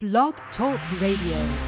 Blog Talk Radio.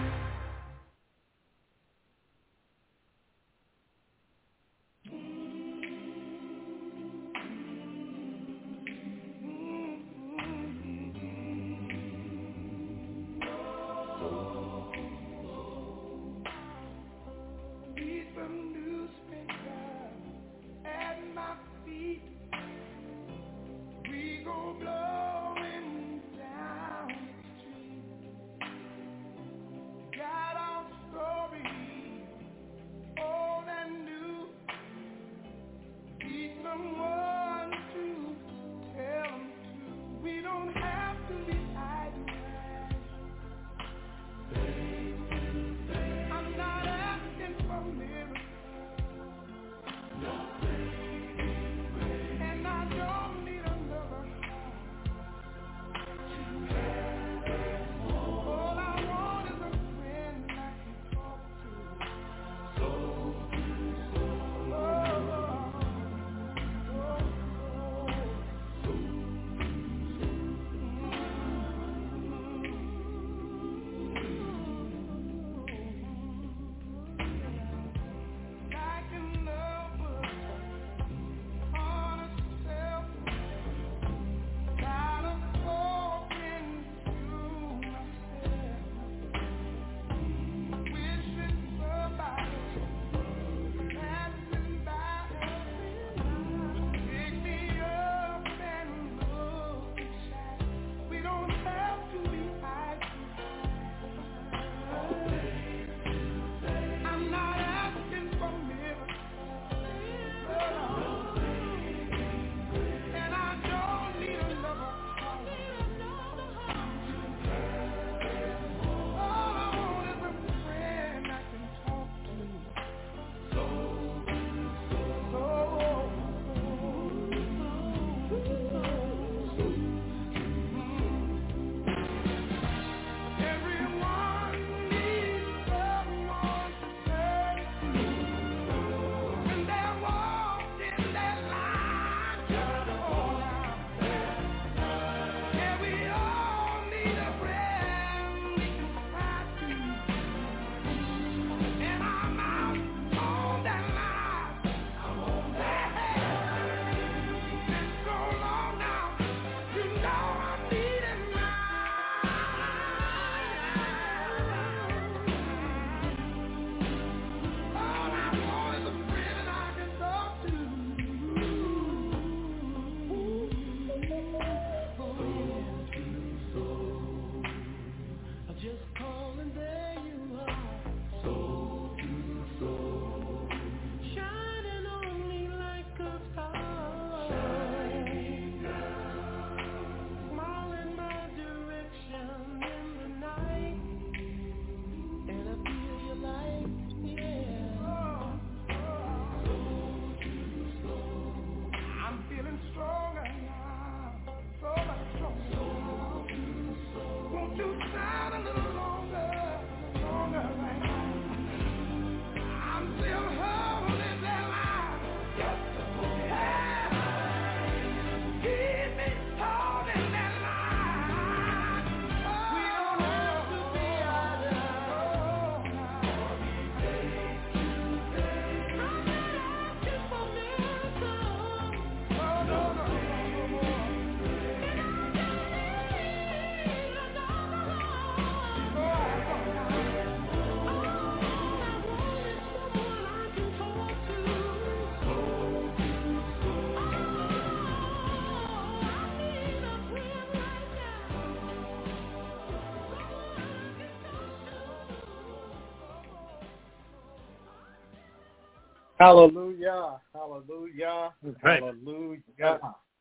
Hallelujah, hallelujah, right. hallelujah,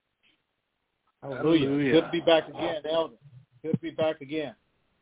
hallelujah. Good to be back again, Elder. Good to be back again.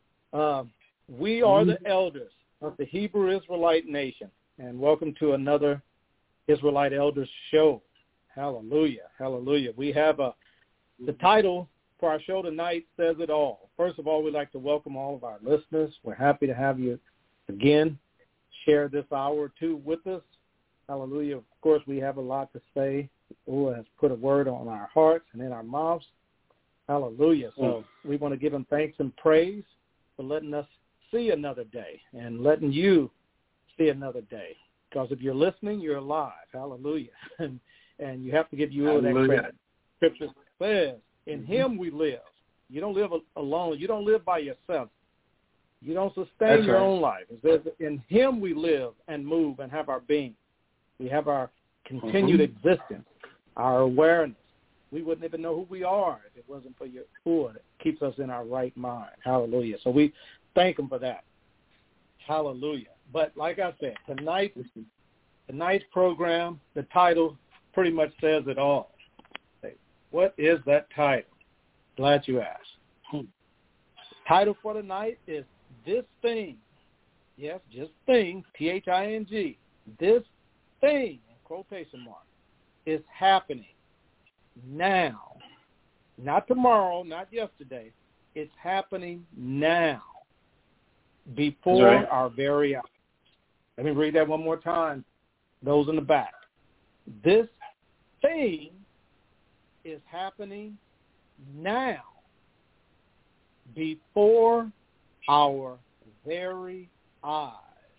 We are the elders of the Hebrew Israelite nation, and welcome to another Israelite Elders show. Hallelujah, hallelujah. We have the title for our show tonight says it all. First of all, we'd like to welcome all of our listeners. We're happy to have you again share this hour or two with us. Hallelujah. Of course, we have a lot to say. The Lord has put a word on our hearts and in our mouths. Hallelujah. So we want to give him thanks and praise for letting us see another day and letting you see another day. Because if you're listening, you're alive. Hallelujah. And you have to give you all that credit. Scripture says, in him we live. You don't live alone. You don't live by yourself. You don't sustain your own life. It says, in him we live and move and have our being. We have our continued existence, our awareness. We wouldn't even know who we are if it wasn't for your Yahuwah that keeps us in our right mind. Hallelujah. So we thank him for that. Hallelujah. But like I said, tonight's program, the title pretty much says it all. What is that title? Glad you asked. The title for tonight is This Thing. Yes, just thing, Thing. This thing, in quotation marks, is happening now. Not tomorrow, not yesterday. It's happening now, before our very eyes. Let me read that one more time, those in the back. This thing is happening now, before our very eyes.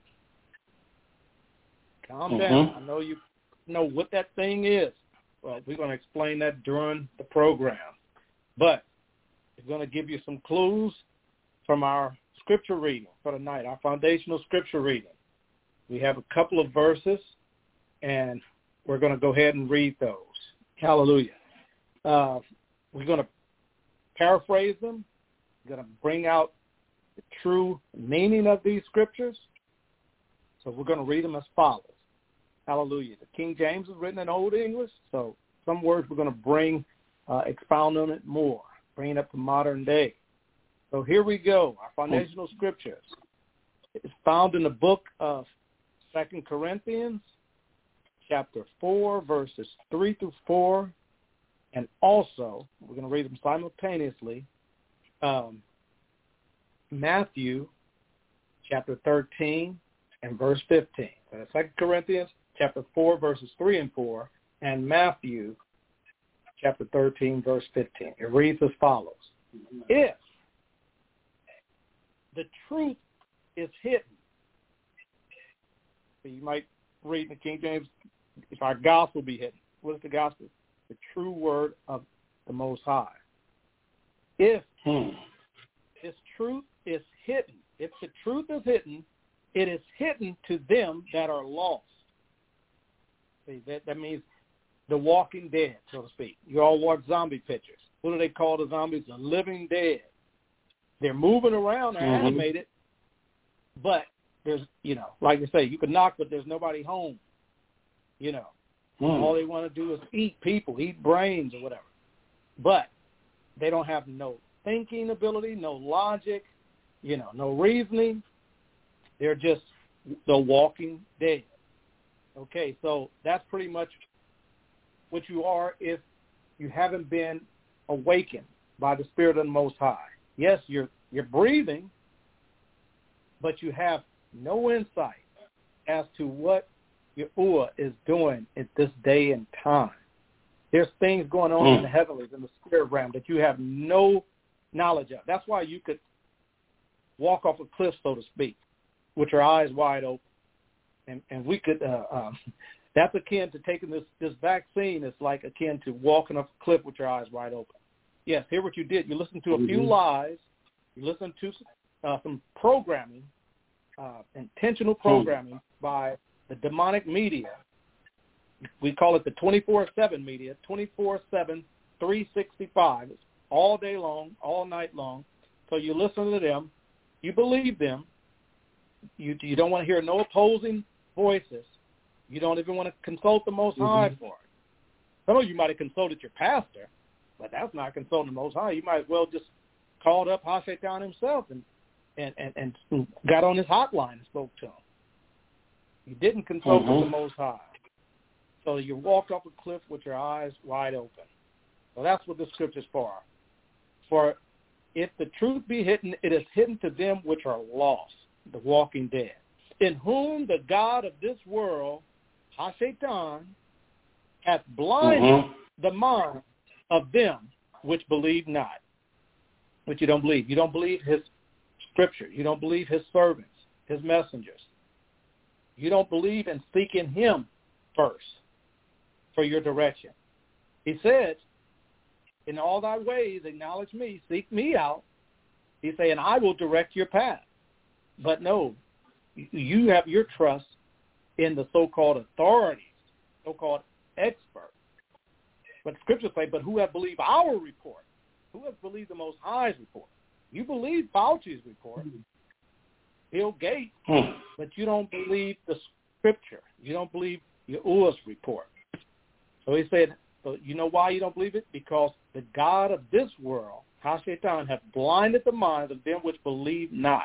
Calm down. I know you know what that thing is. Well, we're going to explain that during the program. But it's going to give you some clues from our scripture reading for tonight, our foundational scripture reading. We have a couple of verses, and we're going to go ahead and read those. Hallelujah. We're going to paraphrase them. We're going to bring out the true meaning of these scriptures. So we're going to read them as follows. Hallelujah. The King James is written in Old English, so some words we're going to bring, expound on it more, bring it up to modern day. So here we go. Our foundational scriptures. It's found in the book of 2 Corinthians, chapter 4, verses 3 through 4, and also, we're going to read them simultaneously, Matthew, chapter 13, and verse 15. So 2 Corinthians, chapter 4, verses 3 and 4, and Matthew, chapter 13, verse 15. It reads as follows. If the truth is hidden, so you might read in the King James, if our gospel be hidden. What is the gospel? The true word of the Most High. If this truth is hidden, if the truth is hidden, it is hidden to them that are lost. See, that means the walking dead, so to speak. You all watch zombie pictures. What do they call the zombies? The living dead. They're moving around, they're animated, but there's, like they say, you can knock, but there's nobody home. All they want to do is eat people, eat brains or whatever. But they don't have no thinking ability, no logic, no reasoning. They're just the walking dead. Okay, so that's pretty much what you are if you haven't been awakened by the Spirit of the Most High. Yes, you're breathing, but you have no insight as to what Yahuwah is doing at this day and time. There's things going on in the heavenlies, in the spirit realm, that you have no knowledge of. That's why you could walk off a cliff, so to speak, with your eyes wide open. And we could, that's akin to taking this vaccine. It's like akin to walking off a cliff with your eyes wide open. Yes, hear what you did. You listened to a few lies. You listened to some programming, intentional programming by the demonic media. We call it the 24/7 media, 24/7, 365. It's all day long, all night long. So you listen to them. You believe them. You don't want to hear no opposing voices. You don't even want to consult the Most High for it. Some of you might have consulted your pastor, but that's not consulting the Most High. You might as well just called up Hashatan himself and got on his hotline and spoke to him. You didn't consult with the Most High. So you walked off a cliff with your eyes wide open. So that's what the scripture's for. For if the truth be hidden, it is hidden to them which are lost, the walking dead, in whom the God of this world, Hashatan, hath blinded the mind of them which believe not. Which you don't believe. You don't believe his Scripture. You don't believe his servants, his messengers. You don't believe in seeking him first for your direction. He said, in all thy ways acknowledge me, seek me out. He's saying, I will direct your path. But no, you have your trust in the so-called authorities, so-called experts. But Scripture say, but who have believed our report? Who has believed the Most High's report? You believe Fauci's report, Bill Gates, but you don't believe the Scripture. You don't believe Yahuwah's report. So he said, so you know why you don't believe it? Because the God of this world, Ha-Shaitan, hath blinded the minds of them which believe not.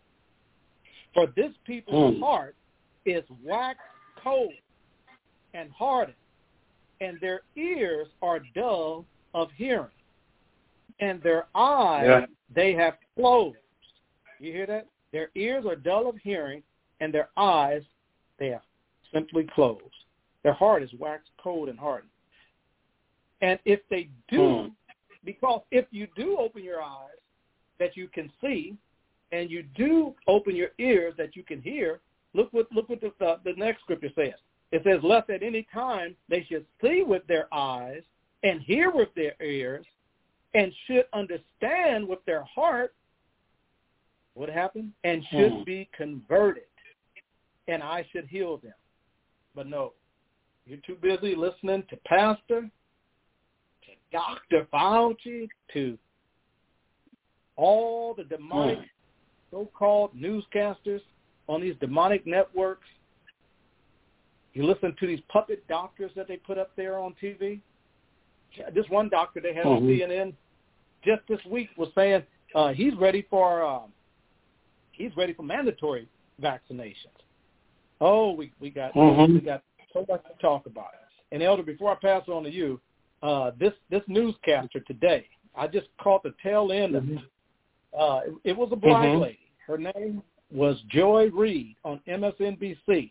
For this people's heart is waxed cold and hardened, and their ears are dull of hearing, and their eyes they have closed. You hear that? Their ears are dull of hearing, and their eyes they have simply closed. Their heart is waxed cold and hardened. And if they do, because if you do open your eyes that you can see, and you do open your ears that you can hear, look what the next scripture says. It says, lest at any time they should see with their eyes and hear with their ears and should understand with their heart what happened and should be converted, and I should heal them. But no, you're too busy listening to Pastor, to Dr. Fauci, to all the demonic so-called newscasters on these demonic networks. You listen to these puppet doctors that they put up there on TV. This one doctor they had on CNN just this week was saying he's ready for mandatory vaccinations. Oh, we got so much to talk about. And Elder, before I pass it on to you, this newscaster today, I just caught the tail end of it. It was a black lady. Her name was Joy Reid on MSNBC.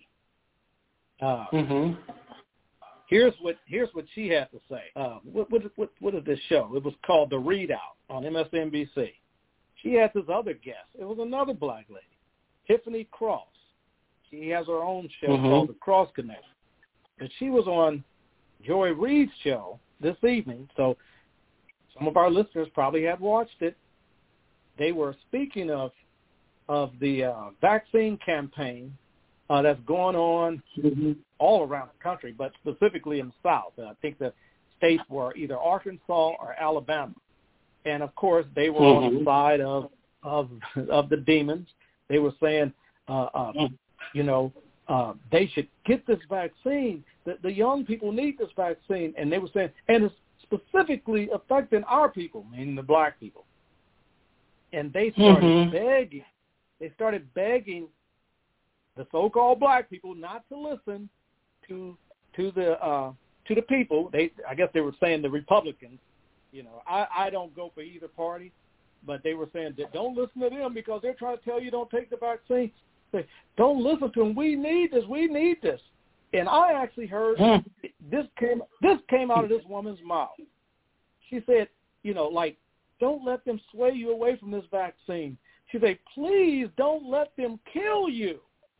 Here's what she had to say. What is this show? It was called The Readout on MSNBC. She had this other guest. It was another black lady, Tiffany Cross. She has her own show called The Cross Connection. And she was on Joy Reid's show this evening, so some of our listeners probably have watched it. They were speaking of the vaccine campaign that's going on all around the country, but specifically in the South. I think the states were either Arkansas or Alabama. And, of course, they were on the side of the demons. They were saying, they should get this vaccine. The young people need this vaccine. And they were saying, and it's specifically affecting our people, meaning the black people. And they started begging. They started begging the so-called black people not to listen to the people. I guess they were saying the Republicans. I don't go for either party, but they were saying that don't listen to them because they're trying to tell you don't take the vaccine. Don't listen to them. We need this. We need this. And I actually heard this came out of this woman's mouth. She said, don't let them sway you away from this vaccine. She said, please don't let them kill you.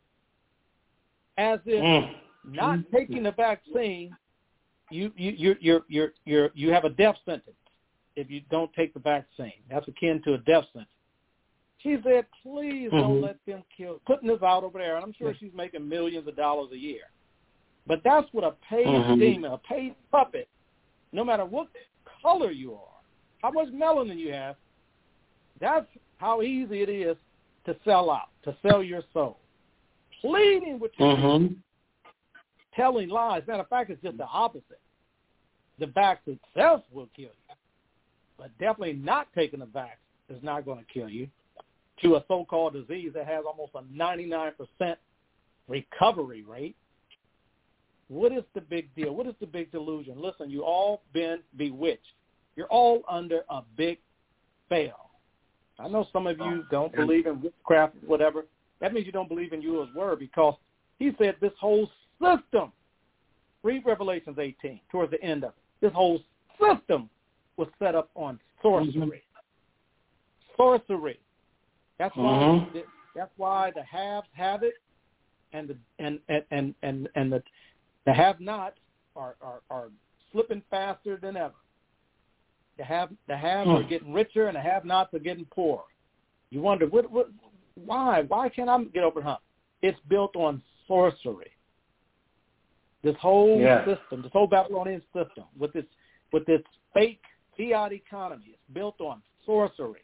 As if not taking the vaccine, you have a death sentence if you don't take the vaccine. That's akin to a death sentence. She said, please don't let them kill. Putting this out over there, and I'm sure she's making millions of dollars a year. But that's what a paid demon, a paid puppet, no matter what color you are, how much melanin you have, that's how easy it is to sell out, to sell your soul. Pleading with you, telling lies. Matter of fact, it's just the opposite. The vax itself will kill you, but definitely not taking the vax is not going to kill you. To a so-called disease that has almost a 99% recovery rate. What is the big deal? What is the big delusion? Listen, you all been bewitched. You're all under a big spell. I know some of you don't believe in witchcraft, whatever. That means you don't believe in Yahuwah's word because he said this whole system, read Revelations 18, towards the end of it, this whole system was set up on sorcery. Sorcery. That's why. That's why the haves have it, and the have-nots are slipping faster than ever. The haves are getting richer, and the have-nots are getting poorer. You wonder why? Why can't I get over the hump? It's built on sorcery. This whole system, this whole Babylonian system, with this fake fiat economy, it's built on sorcery.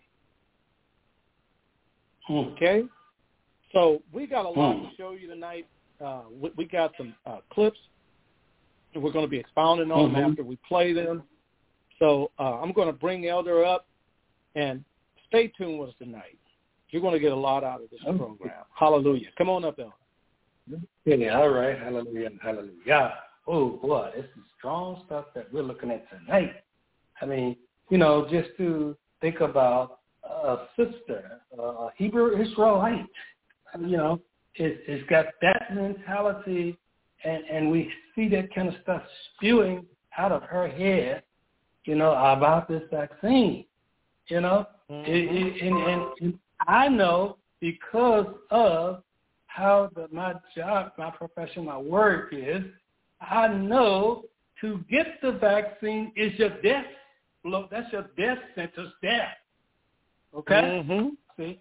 Okay, so we got a lot to show you tonight. We got some clips that we're going to be expounding on them after we play them. So I'm going to bring Elder up, and stay tuned with us tonight. You're going to get a lot out of this program. Hallelujah. Come on up, Elder. Yeah, all right. Hallelujah. Hallelujah. Oh, boy, this is strong stuff that we're looking at tonight. I mean, just to think about a sister, a Hebrew Israelite, it's got that mentality, and we see that kind of stuff spewing out of her head, about this vaccine, and I know because of how my job, my profession, my work is, I know to get the vaccine is your death. Look, that's your death sentence there. Okay? See?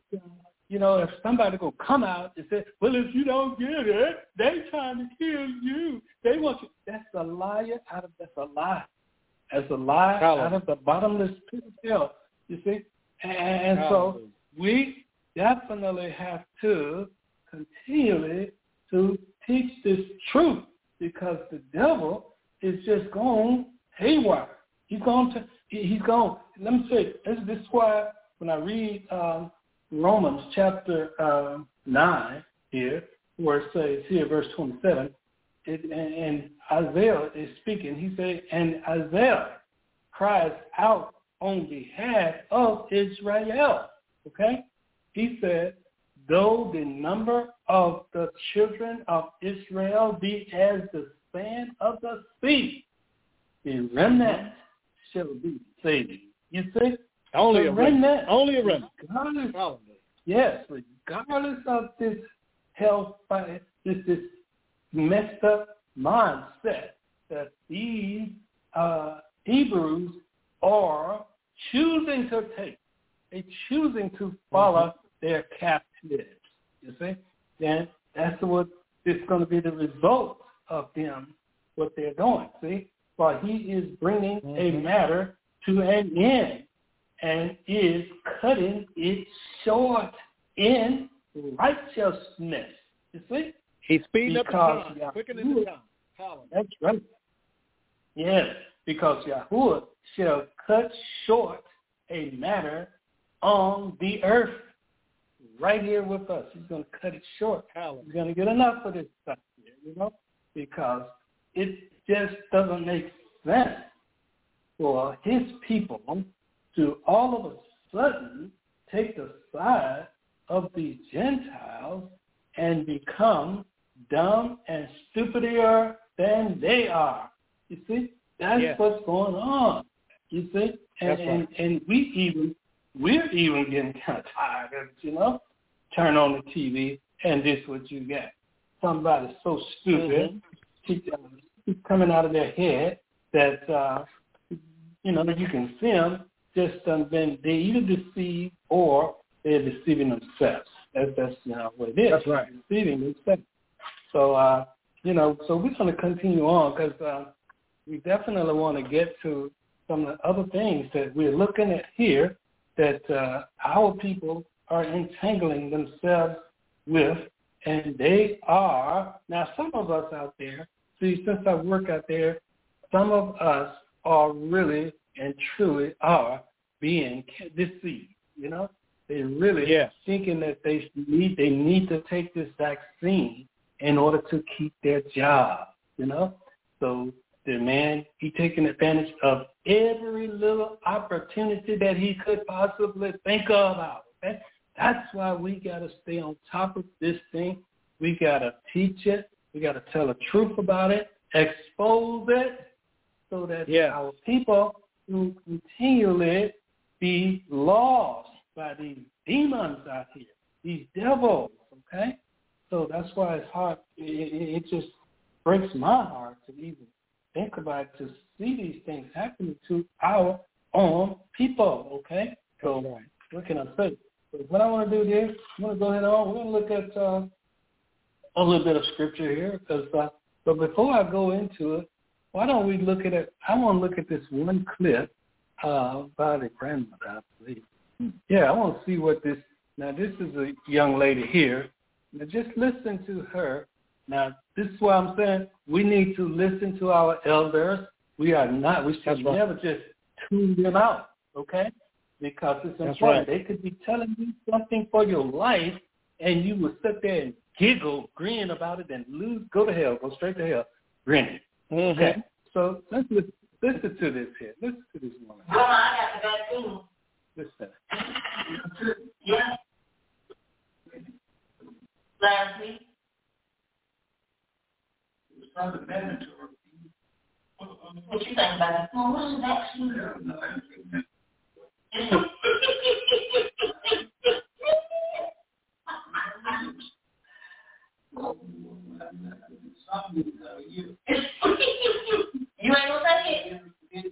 If somebody going to come out and say, well, if you don't get it, they trying to kill you. They want you. That's a lie. That's a lie. That's a lie out of the bottomless pit of hell. You see? And so we definitely have to continually to teach this truth, because the devil is just going haywire. He's going. Let me say, this is why when I read Romans chapter 9 here, where it says here, verse 27, and Isaiah is speaking. He said, and Isaiah cries out on behalf of Israel. Okay? He said, though the number of the children of Israel be as the sand of the sea, the remnant shall be saved. You see? Only a remnant. Only a remnant. Yes, regardless of this health, this messed up mindset that these Hebrews are choosing to take. They're choosing to follow their captives. You see? Then that's what is going to be the result of them, what they're doing. See? For he is bringing a matter to an end and is cutting it short in righteousness. You see? He's speeding up the time, quickening the time. That's right. Yes, because Yahuwah shall cut short a matter on the earth, right here with us. He's going to cut it short. He's going to get enough of this stuff here, because it just doesn't make sense for his people to all of a sudden take the side of the Gentiles and become dumb and stupider than they are. You see? That's what's going on. You see? And we're even getting kind of tired of it, Turn on the TV and this what you get. Somebody so stupid, keep coming out of their head that, you can see them just they either deceive or they're deceiving themselves. That's what it is. That's right. Deceiving themselves. So, so we're going to continue on because we definitely want to get to some of the other things that we're looking at here that our people are entangling themselves with, and they are, now some of us out there, see, since I work out there, some of us are really and truly are being deceived, They're really thinking that they need to take this vaccine in order to keep their job, So the man, he taking advantage of every little opportunity that he could possibly think about. Okay? That's why we got to stay on top of this thing. We got to teach it. We got to tell the truth about it, expose it, so that our people who continually be lost by these demons out here, these devils, okay? So that's why it's hard. It just breaks my heart to even think about it, to see these things happening to our own people, okay? So what can I say? So what I want to do here, I'm going to go ahead on. We're going to look at a little bit of scripture here. But before I go into it, why don't we look at it? I want to look at this one clip by the grandmother, I believe. Yeah, I want to see what this. Now, this is a young lady here. Now, just listen to her. Now, this is what I'm saying. We need to listen to our elders. We should never just tune them out, okay? Because it's important. They could be telling you something for your life, and you will sit there and giggle, grin about it, and go to hell, go straight to hell, grinning. Mm-hmm. Okay? So let's listen to this here. Listen to this woman. Grandma, I got the vaccine. Listen. Yeah. Last week. It was probably mandatory. What you think about it? Well, what's the vaccine? You ain't gonna take it?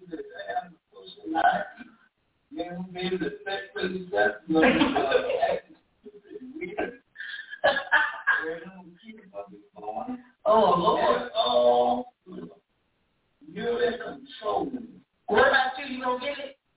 Oh, Lord. Oh, you're in control. What about you? You gonna get it?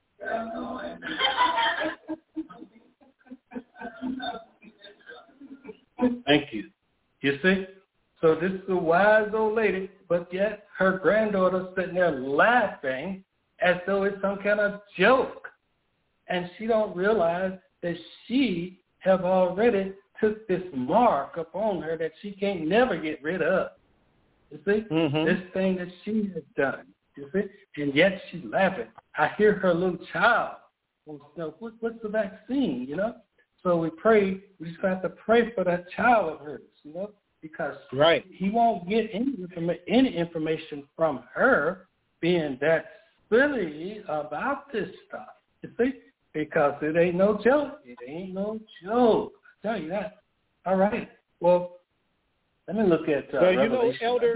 Thank you. You see? So this is a wise old lady, but yet her granddaughter's sitting there laughing as though it's some kind of joke. And she don't realize that she have already took this mark upon her that she can't never get rid of. You see? Mm-hmm. This thing that she has done. You see? And yet she's laughing. I hear her little child. Well, what's the vaccine, you know? So we pray, we just have to pray for that child of hers, you know, because he won't get any information from her being that silly about this stuff, you see, because it ain't no joke. It ain't no joke. I tell you that. All right. Well, let me look at Revelation. Elder,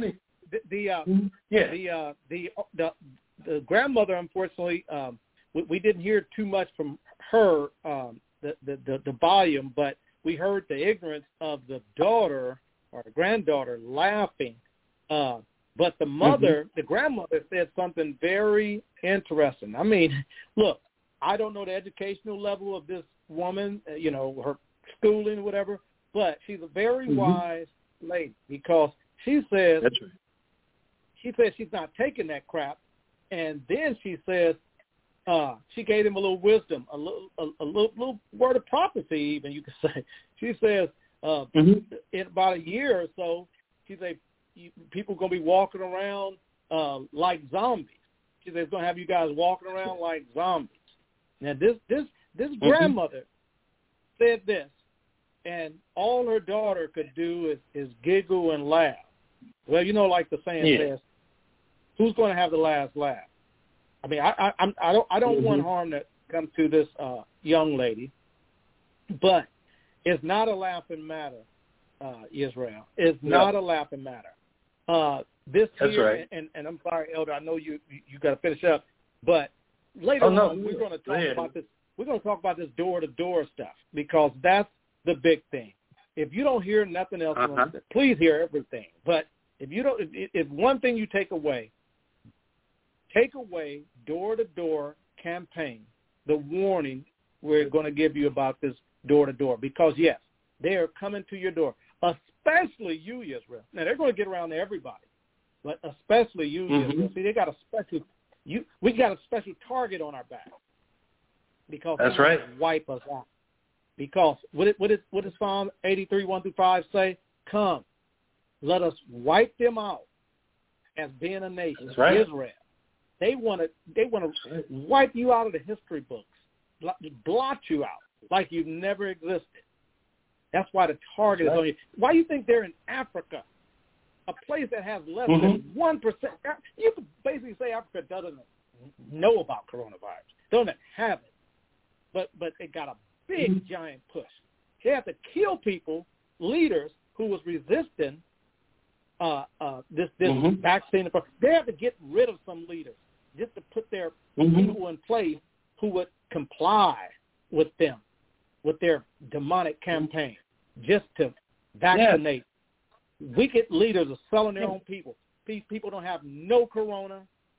the grandmother, unfortunately, we didn't hear too much from her, the volume, but we heard the ignorance of the daughter or the granddaughter laughing. But the mother, the grandmother, said something very interesting. I mean, look, I don't know the educational level of this woman, her schooling or whatever, but she's a very wise lady because she says she's not taking that crap, and then she says she gave him a little wisdom, a little word of prophecy, even you could say. She says in about a year or so, she said people are going to be walking around like zombies. She said it's going to have you guys walking around like zombies. Now this grandmother said this, and all her daughter could do is giggle and laugh. Well, like the saying says, who's going to have the last laugh? I mean, I don't want harm to come to this young lady, but it's not a laughing matter, Israel. It's not a laughing matter. That's right. And I'm sorry, Elder, I know you got to finish up, but later on we're going to talk about this. We're going to talk about this door-to-door stuff because that's the big thing. If you don't hear nothing else, please hear everything. But if one thing you take away door-to-door campaign, the warning we're going to give you about this door-to-door. Because, yes, they are coming to your door, especially you, Israel. Now, they're going to get around to everybody, but especially you, Israel. See, they got we got a special target on our back because they want to wipe us out. Because what does Psalm 83, 1-5 say? Come, let us wipe them out as being a nation, Israel. They want to wipe you out of the history books, blot you out like you've never existed. That's why the target is on you. Why do you think they're in Africa, a place that has less than 1%? You could basically say Africa doesn't know about coronavirus, doesn't have it, but it got a big, giant push. They had to kill people, leaders who was resisting this vaccine. They had to get rid of some leaders just to put their people in place who would comply with them, with their demonic campaign, just to vaccinate. Wicked leaders are selling their own people. These people don't have no corona.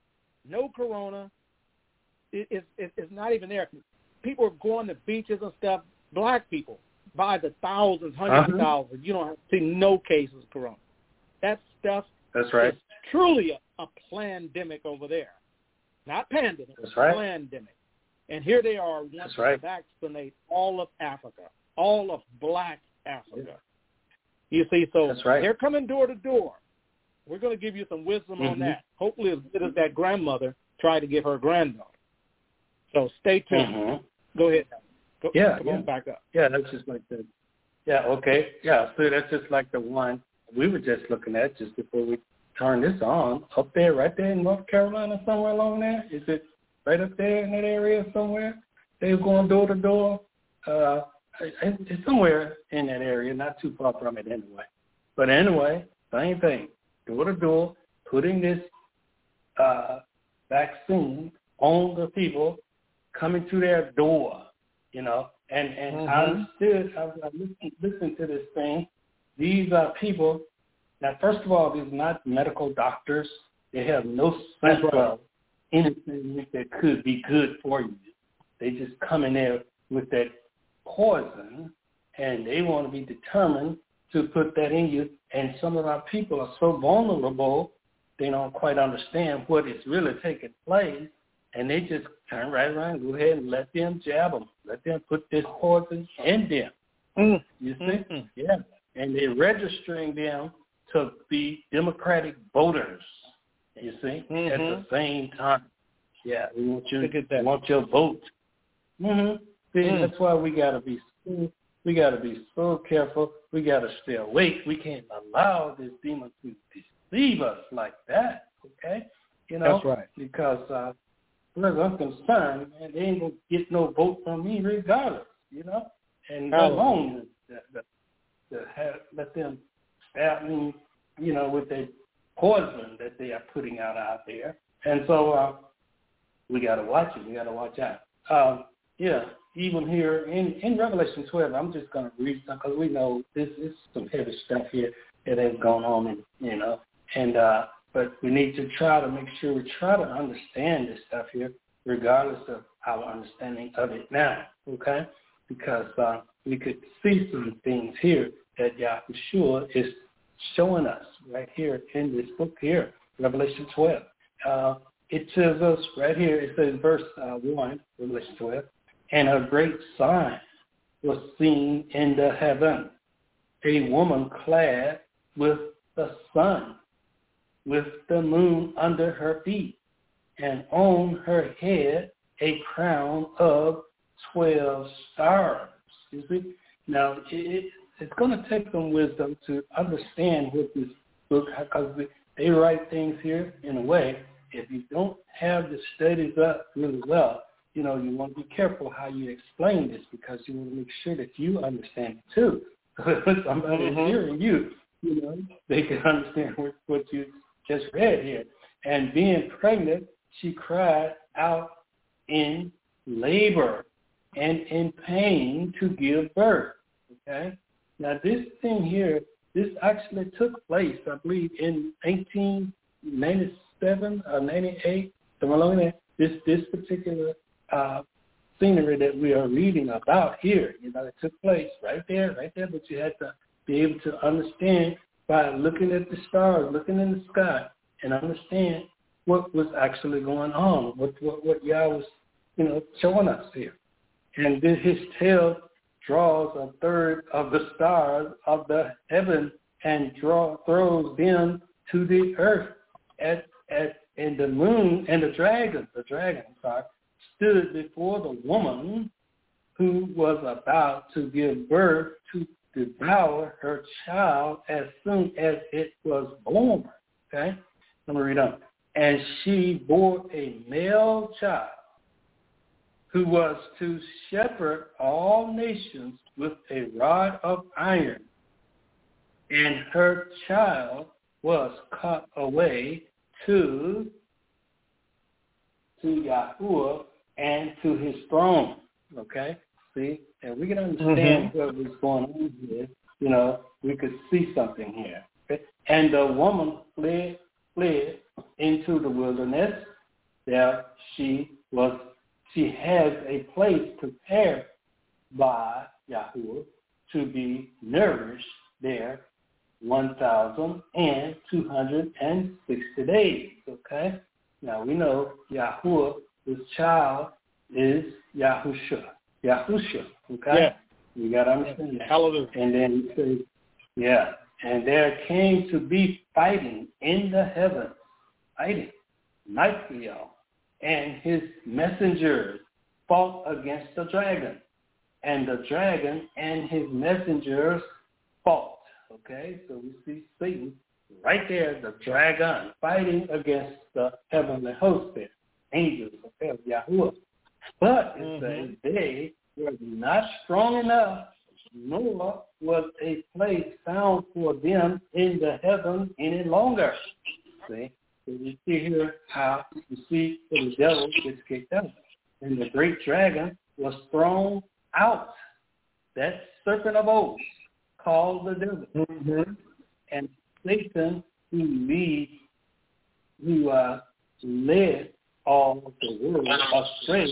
It's not even there. People are going to beaches and stuff. Black people, by the thousands, hundreds of thousands. You don't see no cases of corona. That stuff is truly a plandemic over there. Not pandemic, plandemic. And here they are wanting to vaccinate all of Africa, all of black Africa. You see, so they're coming door to door. We're going to give you some wisdom on that. Hopefully as good as that grandmother tried to give her granddaughter. So stay tuned. Go ahead. Come on back up. Yeah, that's just like the, okay. Yeah, so that's just like the one we were just looking at just before we turned this on. Up there, right there in North Carolina, somewhere along there. Is it right up there in that area somewhere? They were going door to door. It's somewhere in that area, not too far from it anyway. But anyway, same thing. Door to door, putting this vaccine on the people coming to their door, you know. And I understood, I listened to this thing. These are people, now first of all, these are not medical doctors. They have no sense of anything that could be good for you. They just come in there with that poison, and they want to be determined to put that in you. And some of our people are so vulnerable, they don't quite understand what is really taking place, and they just turn right around, go ahead and let them jab them, let them put this poison in them. You see? Yeah. And they're registering them to be Democratic voters, you see, at the same time. Yeah, we want you to want your vote. See, that's why we gotta be so careful. We gotta stay awake. We can't allow this demon to deceive us like that. Okay, you know. That's right. Because as far as I'm concerned, man, they ain't gonna get no vote from me regardless. You know, and let alone let them stab me, you know, with the poison that they are putting out there. And so we got to watch it. We got to watch out. Even here in Revelation 12, I'm just going to read some because we know this is some heavy stuff here that has gone on, and, you know. And but we need to try to make sure we try to understand this stuff here, regardless of our understanding of it now, okay? Because we could see some things here that Yahushua is showing us right here in this book here, Revelation 12. It tells us right here, it says verse 1, Revelation 12, and a great sign was seen in the heaven, a woman clad with the sun, with the moon under her feet, and on her head a crown of 12 stars. You see? Now, it's going to take some wisdom to understand what this book, because they write things here in a way, if you don't have the studies up really well, you know, you want to be careful how you explain this, because you want to make sure that you understand it too. So if somebody is hearing you, you know, they can understand what you just read here. And being pregnant, she cried out in labor and in pain to give birth. Okay? Now, this thing here, this actually took place, I believe, in 1897 or 98, somewhere along there. This particular scenery that we are reading about here, you know, it took place right there, but you had to be able to understand by looking at the stars, looking in the sky, and understand what was actually going on, what Yah was, you know, showing us here. And then his tail draws a third of the stars of the heaven and throws them to the earth. And the moon and the dragon stood before the woman who was about to give birth to devour her child as soon as it was born. Okay? Let me read on. And she bore a male child who was to shepherd all nations with a rod of iron. And her child was caught away to Yahuwah and to his throne. Okay? See? And we can understand what was going on here. You know, we could see something here. Okay? And the woman fled into the wilderness. There she has a place prepared by Yahuwah to be nourished there 1,260 days. Okay? Now we know Yahuwah, his child is Yahusha. Okay? Yeah. You got to understand that. Hallelujah. And then he says, yeah. And there came to be fighting in the heavens, fighting, Michael and his messengers fought against the dragon. And the dragon and his messengers fought. Okay, so we see Satan right there, the dragon, fighting against the heavenly host there, angels of Yahuwah. But it says they were not strong enough, nor was a place found for them in the heaven any longer. See? So you see here how you see the devil gets kicked out. And the great dragon was thrown out. That serpent of old called the devil. And Satan, who led all the world astray,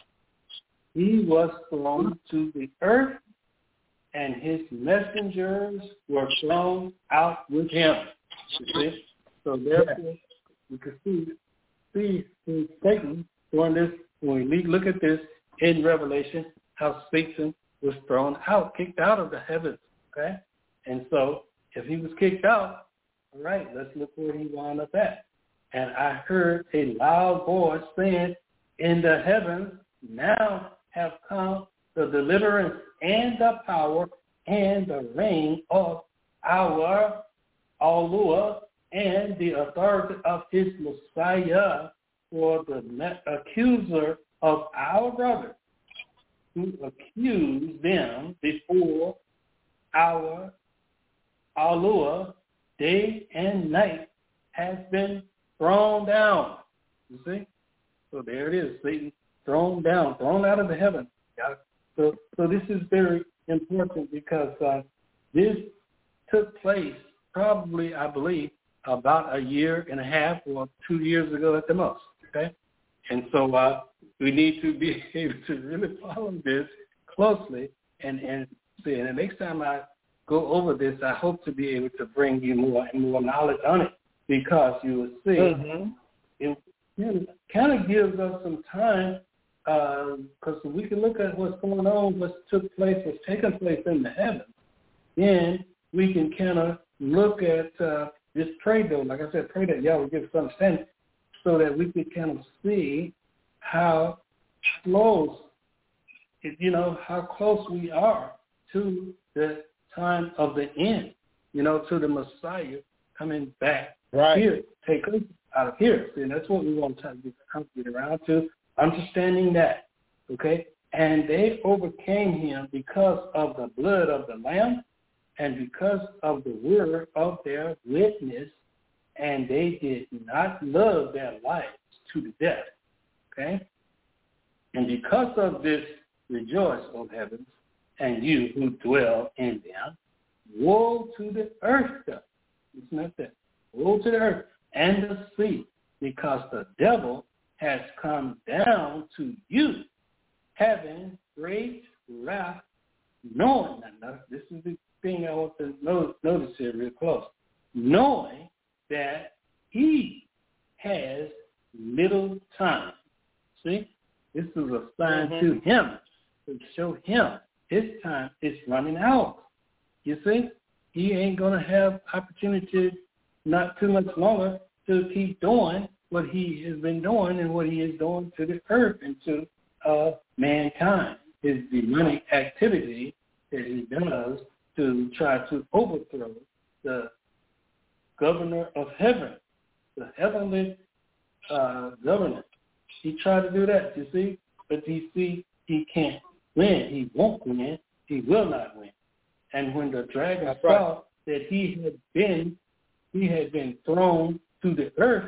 he was thrown to the earth, and his messengers were thrown out with him. You see? So therefore, we can see Satan doing this, when we look at this in Revelation, how Satan was thrown out, kicked out of the heavens. Okay? And so if he was kicked out, all right, let's look where he wound up at. And I heard a loud voice saying, in the heavens now have come the deliverance and the power and the reign of our Yahuwah and the authority of his Messiah, for the accuser of our brothers, who accused them before our Yahuwah day and night, has been thrown down. You see? So there it is, Satan thrown down, thrown out of the heaven. So this is very important because this took place probably, I believe, about a year and a half or 2 years ago at the most. Okay? And so we need to be able to really follow this closely and see. And the next time I go over this, I hope to be able to bring you more and more knowledge on it, because you will see it kind of gives us some time, because we can look at what's going on, what's taking place in the heavens. Then we can kind of look at just pray, though. Like I said, pray that y'all will give us understanding so that we can kind of see how close, how close we are to the time of the end, to the Messiah coming back here, take us out of here. See, that's what we want to get around to, understanding that, okay? And they overcame him because of the blood of the Lamb and because of the word of their witness, and they did not love their lives to the death, okay? And because of this, rejoice, O heavens, and you who dwell in them. Woe to the earth, it's not that. Woe to the earth and the sea, because the devil has come down to you, having great wrath, knowing, now this is the thing I want to notice here real close, knowing that he has little time. See, this is a sign to him, to show him his time is running out. You see, he ain't going to have opportunity not too much longer to keep doing what he has been doing and what he is doing to the earth and to mankind. His demonic activity that he does to try to overthrow the governor of heaven, the heavenly government. He tried to do that, you see. but he can't win. He won't win. He will not win. And when the dragon saw that he had been thrown to the earth,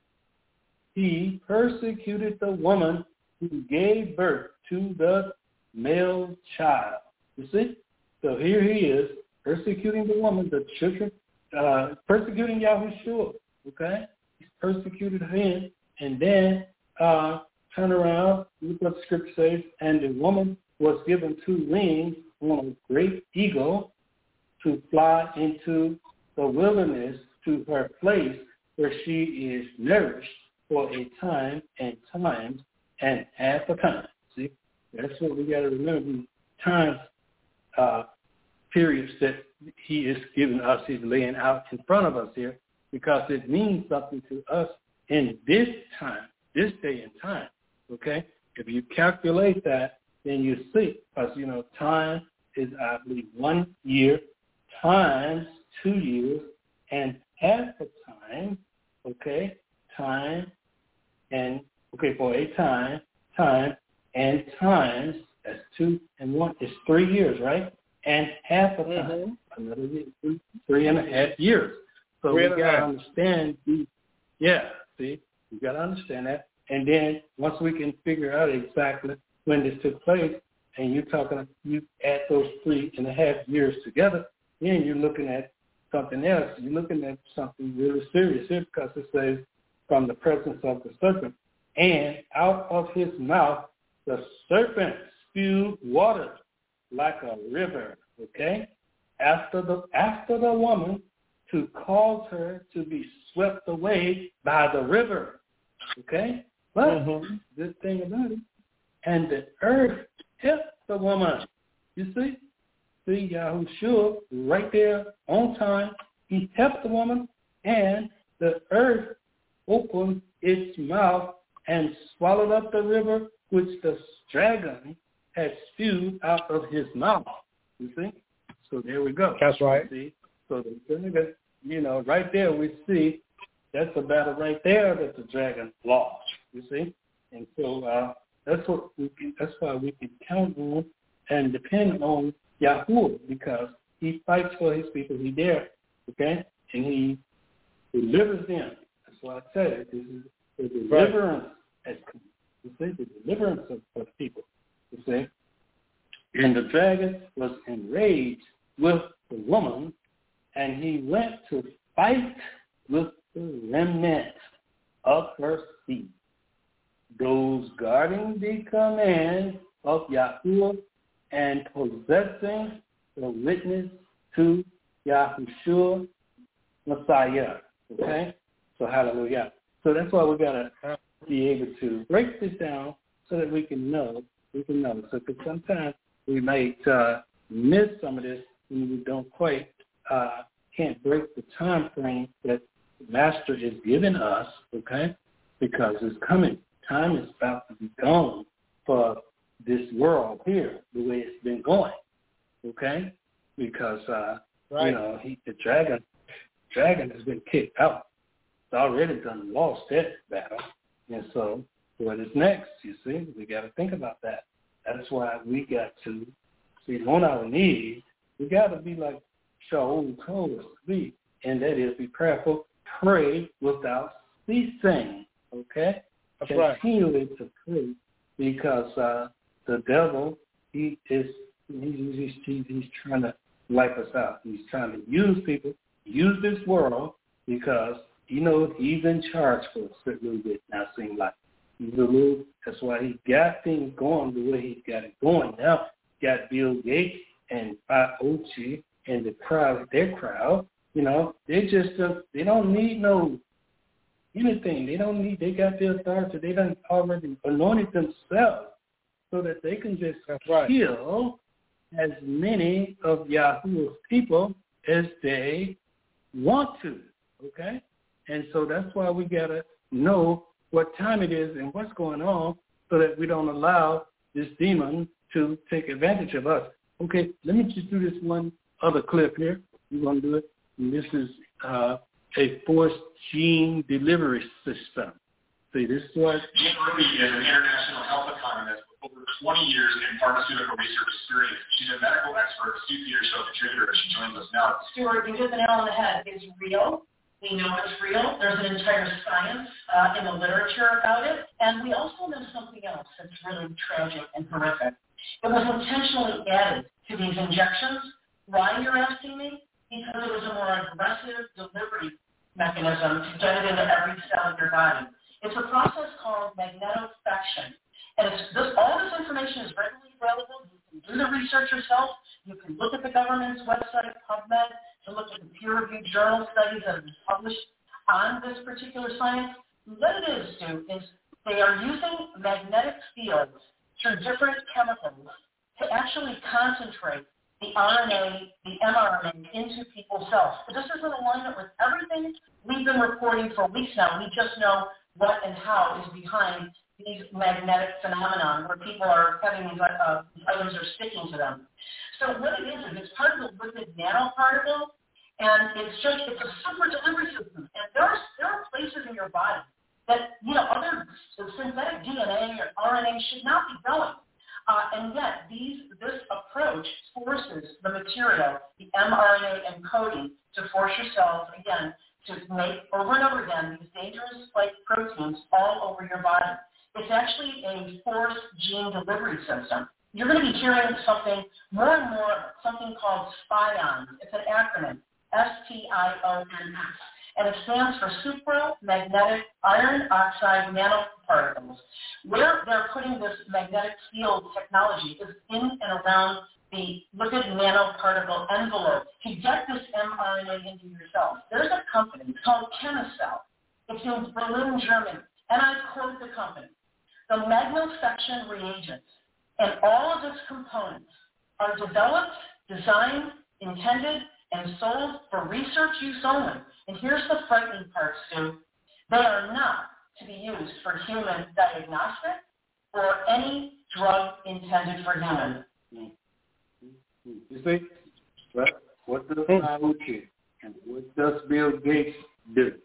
he persecuted the woman who gave birth to the male child. You see? So here he is, persecuting the woman, the children, persecuting Yahushua, okay? He's persecuted him, and then turn around, look what the scripture says, and the woman was given 2 wings on a great eagle to fly into the wilderness to her place where she is nourished for a time and times and half a time. See, that's what we got to remember. Times, periods that he is giving us, he's laying out in front of us here, because it means something to us in this time, this day and time, okay? If you calculate that, then you see, because, time is, I believe, 1 year times 2 years and half a time, okay? Time and, for a time and times, that's 2 and 1, it's 3 years, right? And half a time, another year, 3.5 years. So we got to understand, we got to understand that. And then once we can figure out exactly when this took place, and you add those 3.5 years together, then you're looking at something else. You're looking at something really serious here, because it says, from the presence of the serpent, and out of his mouth the serpent spewed water like a river, okay? After the woman, to cause her to be swept away by the river, okay? But this thing about it, and the earth helped the woman. You see Yahushua right there on time. He helped the woman, and the earth opened its mouth and swallowed up the river which the dragon had spewed out of his mouth. You see? So there we go. That's right. See? So right there we see that's a battle right there that the dragon lost. You see? And so that's why we can count on and depend on Yahuwah, because he fights for his people. He's there, okay? And he delivers them. That's why I said this is the deliverance has come. You see, the deliverance of the people. You see? And the dragon was enraged with the woman, and he went to fight with the remnant of her seed, those guarding the command of Yahuwah and possessing the witness to Yahushua Messiah. Okay? So hallelujah. So that's why we got to be able to break this down so that we can know. So because sometimes we might miss some of this when we don't quite can't break the time frame that the Master is giving us, okay? Because it's coming. Time is about to be gone for this world here, the way it's been going, okay? Because, the dragon has been kicked out. It's already done lost that battle. And so what is next, you see? We got to think about that. That's why we got to be on our knees. We got to be like Shaul told us to be, and that is be prayerful, pray without ceasing, okay? That's right. Continually to pray, because the devil, he's trying to wipe us out. He's trying to use people, use this world, because he's in charge for a little bit now, seems like. That's why he got things going the way he's got it going now. Got Bill Gates and Ochi and their crowd, they just they don't need no anything. They got the authority. They done already anointed themselves so that they can just kill as many of Yahuwah's people as they want to, okay? And so that's why we got to know what time it is and what's going on so that we don't allow this demon to take advantage of us. Okay, let me just do this one other clip here. We're going to do it. And this is a forced gene delivery system. See, this is what... Jim Ruby is an international health economist with over 20 years in pharmaceutical research experience. She's a medical expert, CPA show contributor, as she joins us now. Stuart, you hit the nail on the head. It's real. We know it's real. There's an entire science in the literature about it. And we also know something else that's really tragic and horrific. It was intentionally added to these injections. Why, you're asking me? Because it was a more aggressive delivery mechanism to get it into every cell of your body. It's a process called magnetofection. And all this information is readily available. You can do the research yourself. You can look at the government's website, PubMed, to look at the peer-reviewed journal studies that have been published on this particular science. What it is, Stu, is they are using magnetic fields through different chemicals to actually concentrate the RNA, the mRNA into people's cells. But this is in alignment with everything we've been reporting for weeks now. We just know what and how is behind these magnetic phenomenon where people are having these items are sticking to them. So what it is it's part of the lipid nanoparticle, and it's a super delivery system. And there are places in your body that, other synthetic DNA or RNA should not be going. And yet this approach forces the material, the mRNA encoding, to force your cells, again, to make over and over again these dangerous spike proteins all over your body. It's actually a forced gene delivery system. You're going to be hearing something more and more, something called SPIONS. It's an acronym, SPIONS, and it stands for supramagnetic iron oxide nanoparticles. Where they're putting this magnetic field technology is in and around the lipid nanoparticle envelope to get this mRNA into your cells. There's a company called Chemicell. It's in Berlin, Germany, and I quote the company. The magnetofection reagents and all of its components are developed, designed, intended, and sold for research use only. And here's the frightening part, Stu. They are not to be used for human diagnostic or any drug intended for human. You see, what does IoT and what does Bill Gates do?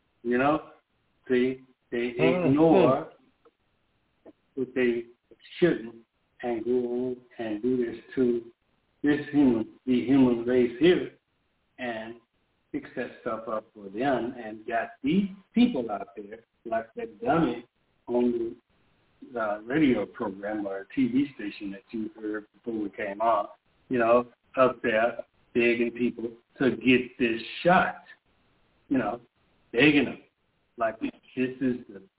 They ignore what they shouldn't and go on and do this to the human race here and fix that stuff up for them and got these people out there like that dummy on the radio program or TV station that you heard before we came on, up there begging people to get this shot, begging them like this is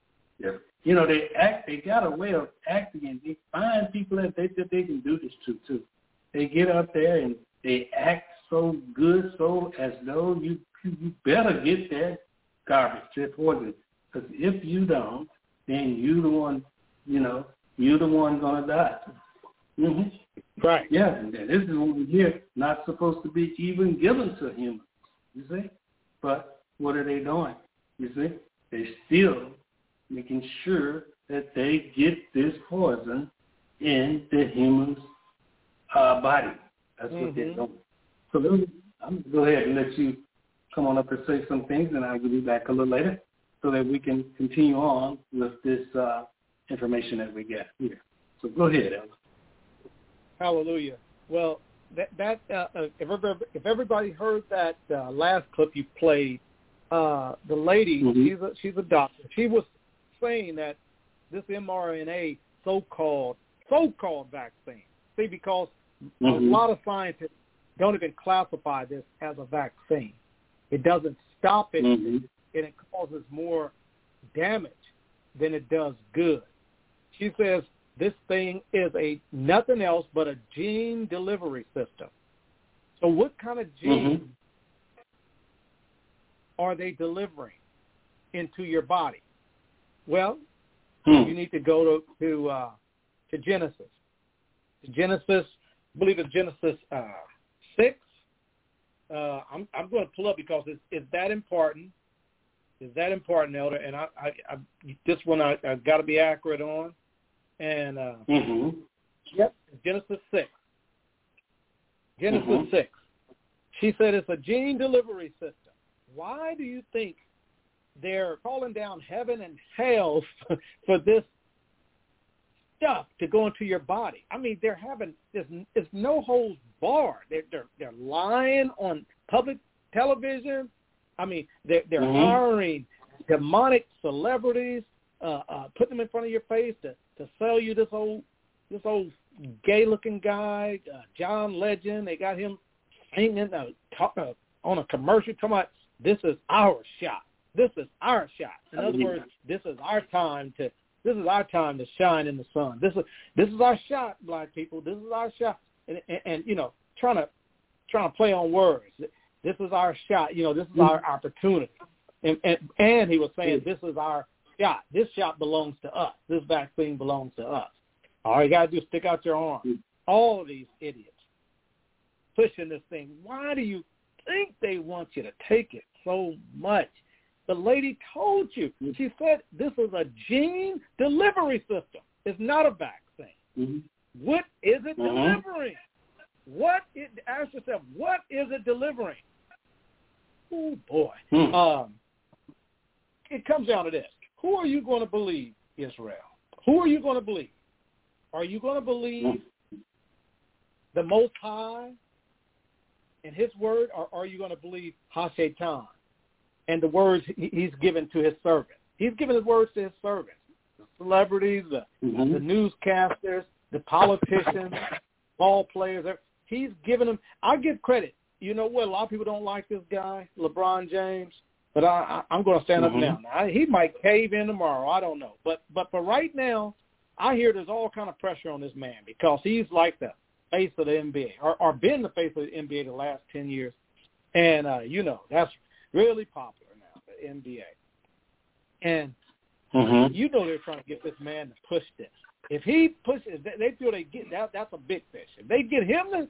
they got a way of acting, and they find people that they can do this to. They get up there and they act so good, so as though you better get that garbage reported, because if you don't, then you the one, you're the one gonna die. Mm-hmm. Right. Yeah, and this is what we hear, not supposed to be even given to humans. You see, but what are they doing? You see, they still making sure that they get this poison in the human's body. That's what they're doing. So I'm going to go ahead and let you come on up and say some things, and I'll be back a little later so that we can continue on with this information that we get here. So go ahead, Ellen. Hallelujah. Well, if everybody heard that last clip you played, the lady, she's a doctor. She was saying that this mRNA so-called vaccine. See, because a lot of scientists don't even classify this as a vaccine. It doesn't stop it, and it causes more damage than it does good. She says this thing is nothing else but a gene delivery system. So what kind of gene are they delivering into your body? Well, you need to go to Genesis. Genesis, I believe it's Genesis 6. I'm going to pull up because it's that important. It's that important, Elder. And I this one I got to be accurate on. And yep, Genesis 6. Genesis 6. She said it's a gene delivery system. Why do you think they're calling down heaven and hell for this stuff to go into your body. I mean, they're having there's no holds barred. They're lying on public television. I mean, they're hiring demonic celebrities, put them in front of your face to sell you this old gay-looking guy, John Legend. They got him singing on a commercial talking about, this is our shot. This is our shot. In other words, this is our time to shine in the sun. This is our shot, black people. This is our shot. And you know, trying to play on words. This is our shot. You know, this is our opportunity. And he was saying, this is our shot. This shot belongs to us. This vaccine belongs to us. All you got to do is stick out your arm. All of these idiots pushing this thing. Why do you think they want you to take it so much? The lady told you. She said this is a gene delivery system. It's not a vaccine. Mm-hmm. What is it delivering? Ask yourself, what is it delivering? Oh, boy. It comes down to this. Who are you going to believe, Israel? Who are you going to believe? Are you going to believe the Most High and his word, or are you going to believe HaShaitan and the words he's given to his servants? He's given his words to his servants, the celebrities, the newscasters, the politicians, ball players. He's given them. I give credit. You know what? A lot of people don't like this guy, LeBron James, but I'm going to stand up now. He might cave in tomorrow. I don't know. But for right now, I hear there's all kind of pressure on this man because he's like the face of the NBA or been the face of the NBA the last 10 years. And, you know, that's really popular now, the NBA. And you know they're trying to get this man to push this. If he pushes, they feel they get that's a big fish. If they get him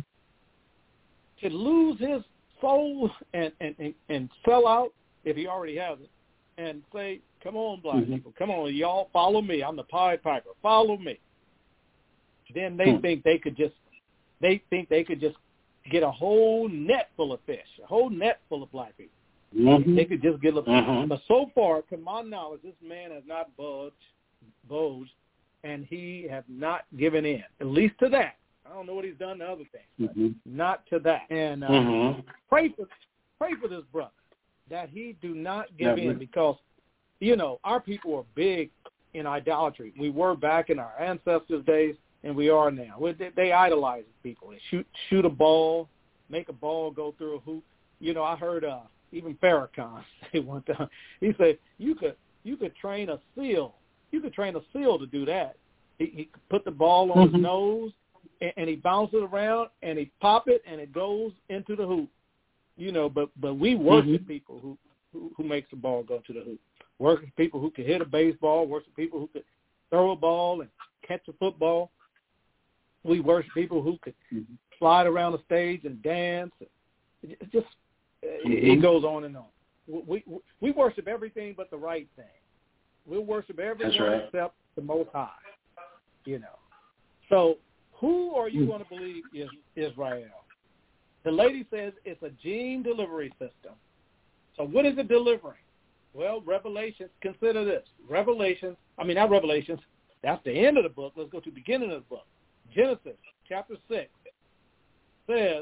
to lose his soul and sell out, if he already has it, and say, come on, black people, come on, y'all, follow me. I'm the Pied Piper. Follow me. Then they think they could just get a whole net full of fish, a whole net full of black people. They could just get but so far, to my knowledge, this man has not budged, and he has not given in, at least to that. I don't know what he's done to other things, but not to that. And pray for this brother, that he do not give in, because, you know, our people are big in idolatry. We were back in our ancestors' days, and we are now. They idolize people. They shoot a ball, make a ball go through a hoop. You know, I heard even Farrakhan say one time, he said, you could train a seal. You could train a seal to do that. He could put the ball on his nose, and he bounces it around, and he pop it, and it goes into the hoop. You know, but we worship people who makes the ball go to the hoop. Worship people who can hit a baseball. Worship people who could throw a ball and catch a football. We worship people who could slide around the stage and dance. It goes on and on. We worship everything but the right thing. We'll worship everyone except the Most High. You know. So who are you going to believe is Israel? The lady says it's a gene delivery system. So what is it delivering? Well, Revelations, consider this. Not Revelations, that's the end of the book. Let's go to the beginning of the book. Genesis chapter 6 says,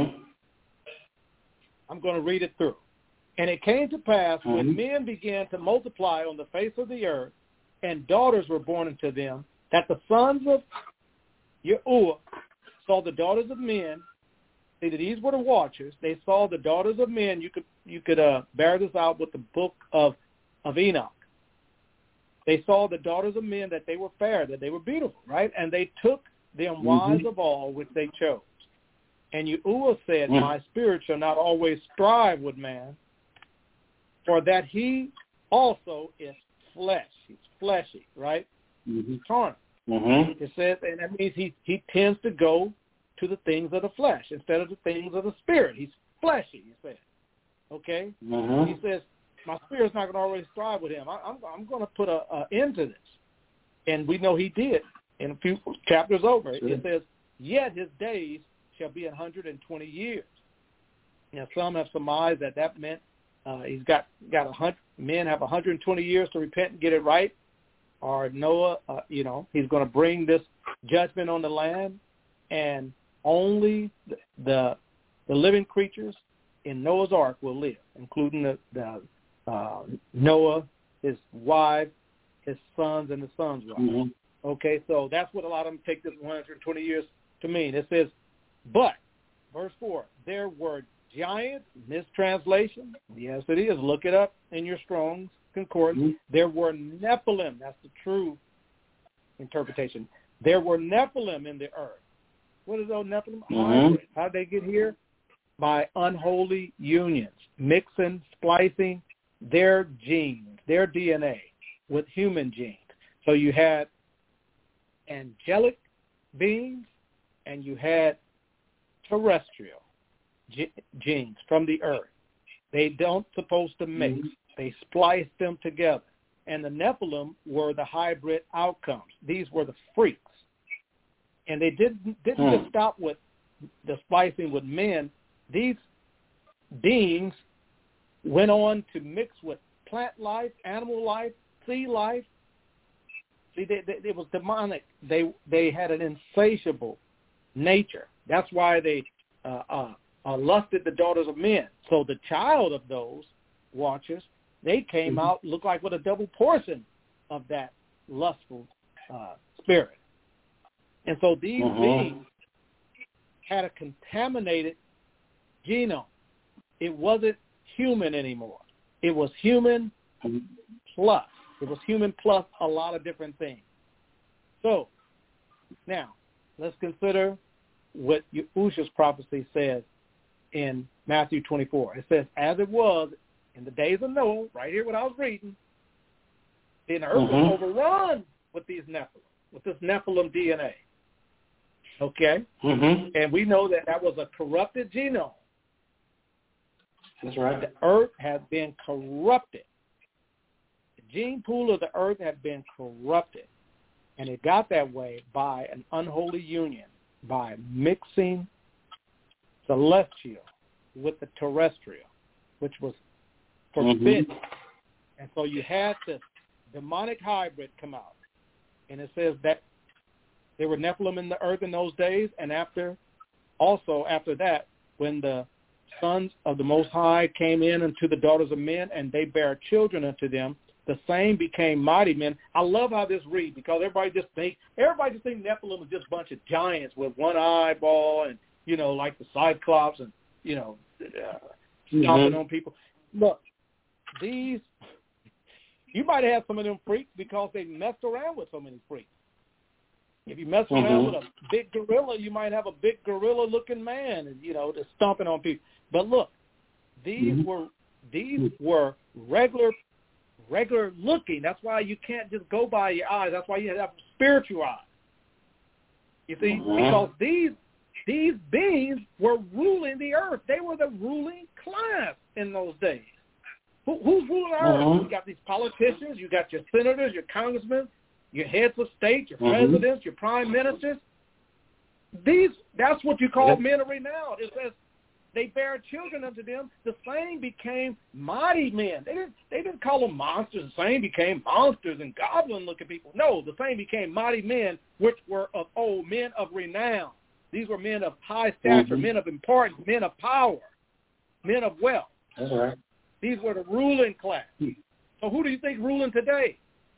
I'm going to read it through. And it came to pass when men began to multiply on the face of the earth, and daughters were born unto them, that the sons of Yahuwah saw the daughters of men. See, these were the watchers. They saw the daughters of men. You could bear this out with the book of Enoch. They saw the daughters of men, that they were fair, that they were beautiful, right? And they took them wives of all which they chose. And Yahuwah said, my spirit shall not always strive with man, for that he also is flesh. He's fleshy, right? Carnal. It says, and that means he tends to go to the things of the flesh instead of the things of the spirit. He's fleshy, he said. Okay? He says, my spirit's not going to always strive with him. I'm going to put an end to this. And we know he did in a few chapters over. It says, yet his days shall be 120 years. Now, some have surmised that meant he's got men have 120 years to repent and get it right. or Noah, he's going to bring this judgment on the land, and only the living creatures in Noah's Ark will live, including the Noah, his wife, his sons, and the sons' wives. Mm-hmm. Okay, so that's what a lot of them take this 120 years to mean. It says, but, verse 4, there were giants, mistranslation. Yes, it is. Look it up in your Strong's Concordance. Mm-hmm. There were Nephilim. That's the true interpretation. There were Nephilim in the earth. What is those Nephilim? Mm-hmm. How did they get here? By unholy unions, mixing, splicing their genes, their DNA with human genes. So you had angelic beings and you had terrestrial genes from the earth. They don't supposed to mix. Mm-hmm. They spliced them together. And the Nephilim were the hybrid outcomes. These were the freaks. And they didn't just stop with the splicing with men. These beings went on to mix with plant life, animal life, sea life. See, it was demonic. They had an insatiable nature. That's why they lusted the daughters of men. So the child of those watchers, they came out, looked like with a double portion of that lustful spirit. And so these beings had a contaminated genome. It wasn't human anymore. It was human plus. It was human plus a lot of different things. So now let's consider what Yahushua's prophecy says in Matthew 24. It says, as it was in the days of Noah, right here what I was reading, the earth was overrun with these Nephilim, with this Nephilim DNA. Okay? And we know that was a corrupted genome. That's right. The earth has been corrupted. The gene pool of the earth had been corrupted. And it got that way by an unholy union, by mixing celestial with the terrestrial, which was forbidden. And so you had this demonic hybrid come out. And it says that there were Nephilim in the earth in those days, and after that, when the sons of the Most High came in unto the daughters of men, and they bare children unto them, the same became mighty men. I love how this reads, because everybody just think Nephilim is just a bunch of giants with one eyeball and, like the Cyclops and, stomping on people. Look, you might have some of them freaks because they messed around with so many freaks. If you mess around with a big gorilla, you might have a big gorilla-looking man, and just stomping on people. But look, these were regular looking. That's why you can't just go by your eyes. That's why you have spiritual eyes. You see, because these beings were ruling the earth. They were the ruling class in those days. Who's ruling our earth? You got these politicians. You got your senators, your congressmen, your heads of state, your presidents, your prime ministers. That's what you call men of renown. It says they bare children unto them. The same became mighty men. They didn't call them monsters. The same became monsters and goblin-looking people. No, the same became mighty men, which were of old, men of renown. These were men of high stature, men of importance, men of power, men of wealth. That's right. These were the ruling class. So who do you think ruling today?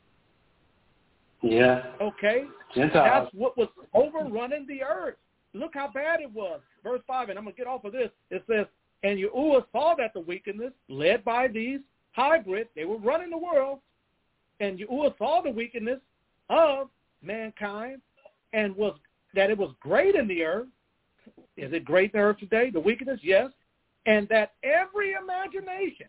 Yeah. Okay. Gentiles. That's what was overrunning the earth. Look how bad it was. Verse 5, and I'm going to get off of this. It says, and Yahuwah saw that the wickedness led by these hybrids, they were running the world, and Yahuwah saw the wickedness of mankind and that it was great in the earth. Is it great in the earth today? The wickedness? Yes. And that every imagination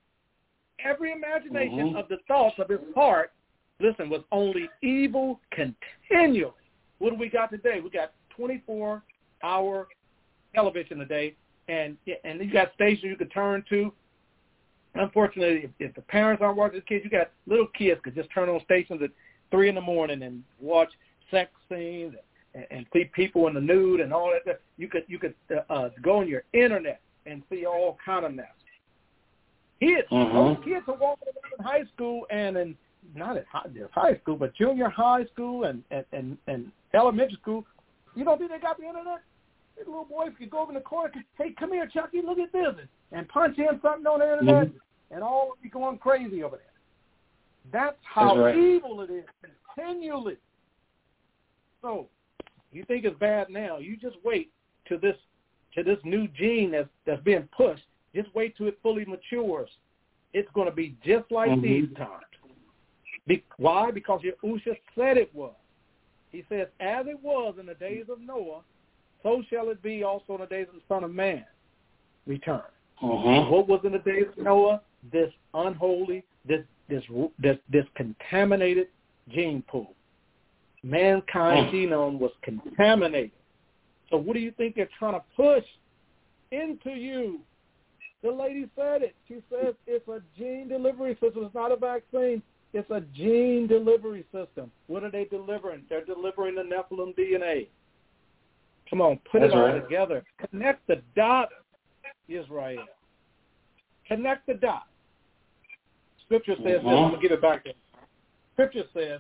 of the thoughts of his heart, listen, was only evil continually. What do we got today? We got 24-hour television today, and you got stations you could turn to. Unfortunately, if the parents aren't watching the kids, you got little kids could just turn on stations at 3 a.m. and watch sex scenes and see people in the nude and all that. You could go on your internet and see all kind of mess. Kids, those kids are walking around in high school and in not at high school, but junior high school and elementary school, you don't think they got the internet? These little boys could go over in the corner, hey, come here, Chucky, look at this, and punch in something on the internet, and all will be going crazy over there. That's how evil it is, continually. So, you think it's bad now, you just wait to this new gene that's being pushed. Just wait till it fully matures. It's going to be just like these times. Why? Because Yahushua said it was. He says, as it was in the days of Noah, so shall it be also in the days of the Son of Man return. What was in the days of Noah? This unholy, this contaminated gene pool. Mankind's genome was contaminated. So what do you think they're trying to push into you? The lady said it. She says it's a gene delivery system. It's not a vaccine. It's a gene delivery system. What are they delivering? They're delivering the Nephilim DNA. Come on, put it all together. Connect the dots, Israel. Connect the dots. Scripture says this. I'm going to give it back to you. Scripture says,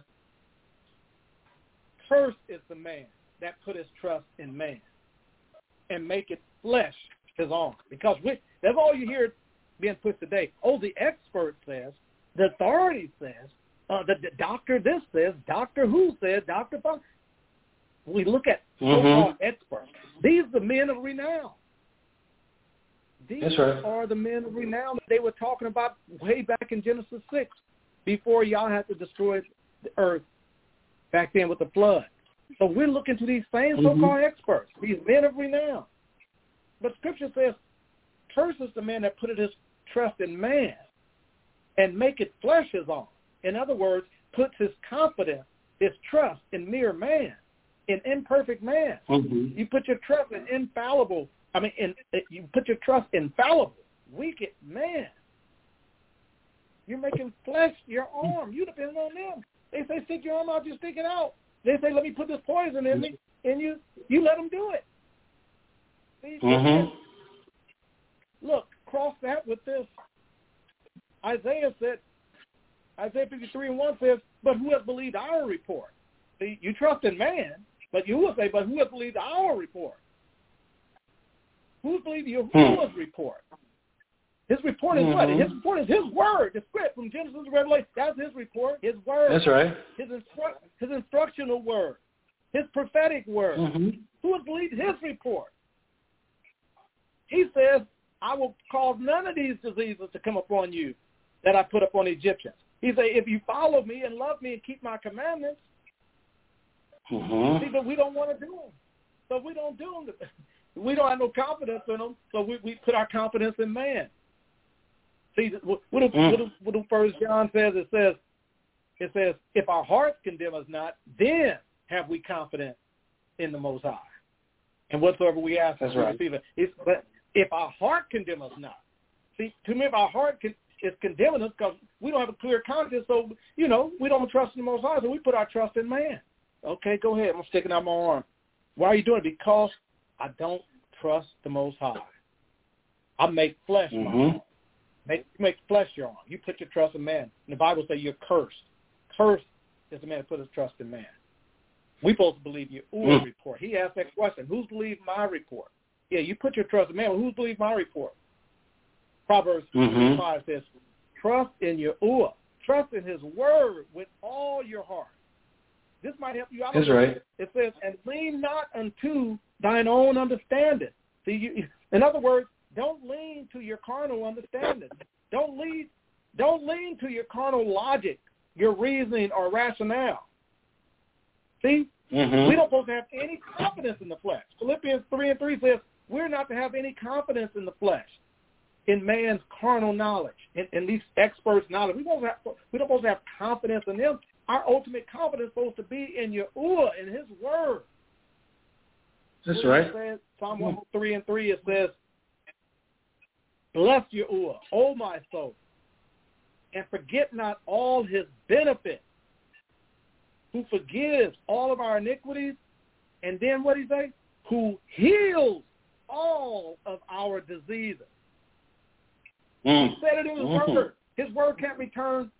cursed is the man that put his trust in man and make it flesh his own. Because that's all you hear being pushed today. Oh, the expert says, the authority says, the doctor this says, Doctor who says, Dr. Funk. We look at so-called experts. These are the men of renown. These are the men of renown that they were talking about way back in Genesis 6, before y'all had to destroy the earth back then with the flood. So we're looking to these same so-called experts, these men of renown. But Scripture says, curses the man that put his trust in man and make it flesh his own. In other words, puts his confidence, his trust in mere man, in imperfect man. You put your trust in you put your trust in fallible, wicked man. You're making flesh your arm. You depend on them. They say, stick your arm out, you stick it out. They say, let me put this poison in me, and you let them do it. See, look, cross that with this. Isaiah 53:1 says, but who has believed our report? See, you trust in man, but you will say, but who has believed our report? Who believed Yahuwah's report? His report is what? His report is his word. The script from Genesis to Revelation. That's his report. His word. That's right. His instructional word. His prophetic word. Who has believed his report? He says, I will cause none of these diseases to come upon you that I put upon the Egyptians. He said, if you follow me and love me and keep my commandments, see, but we don't want to do them. So we don't do them. We don't have no confidence in them, so we put our confidence in man. See, what do 1 John says? It says, if our hearts condemn us not, then have we confidence in the Most High. And whatsoever we ask, we receive it. But if our heart condemn us not, see, to me, if our heart is condemning us because we don't have a clear conscience, so, we don't trust in the Most High, so we put our trust in man. Okay, go ahead. I'm sticking out my arm. Why are you doing it? Because I don't trust the Most High. I make flesh my arm. Make flesh your arm. You put your trust in man. And the Bible says you're cursed. Cursed is the man who put his trust in man. We're supposed to believe Yahuwah's report. He asked that question, who's believed my report? Yeah, you put your trust in man. Well, who's believed my report? Proverbs 5 says, trust in Yahuwah. Trust in his word with all your heart. This might help you out. That's right. It says, and lean not unto thine own understanding. See, in other words, don't lean to your carnal understanding. Don't lean to your carnal logic, your reasoning or rationale. See, we don't supposed to have any confidence in the flesh. Philippians 3:3 says we're not to have any confidence in the flesh, in man's carnal knowledge, in these experts' knowledge. We don't supposed to have confidence in them. Our ultimate confidence is supposed to be in Yahuwah, in his word. That's right. Says, Psalm 103:3, it says, bless Yahuwah, O my soul, and forget not all his benefits, who forgives all of our iniquities, and then what did he say? Who heals all of our diseases. He said it in his word. His word can't return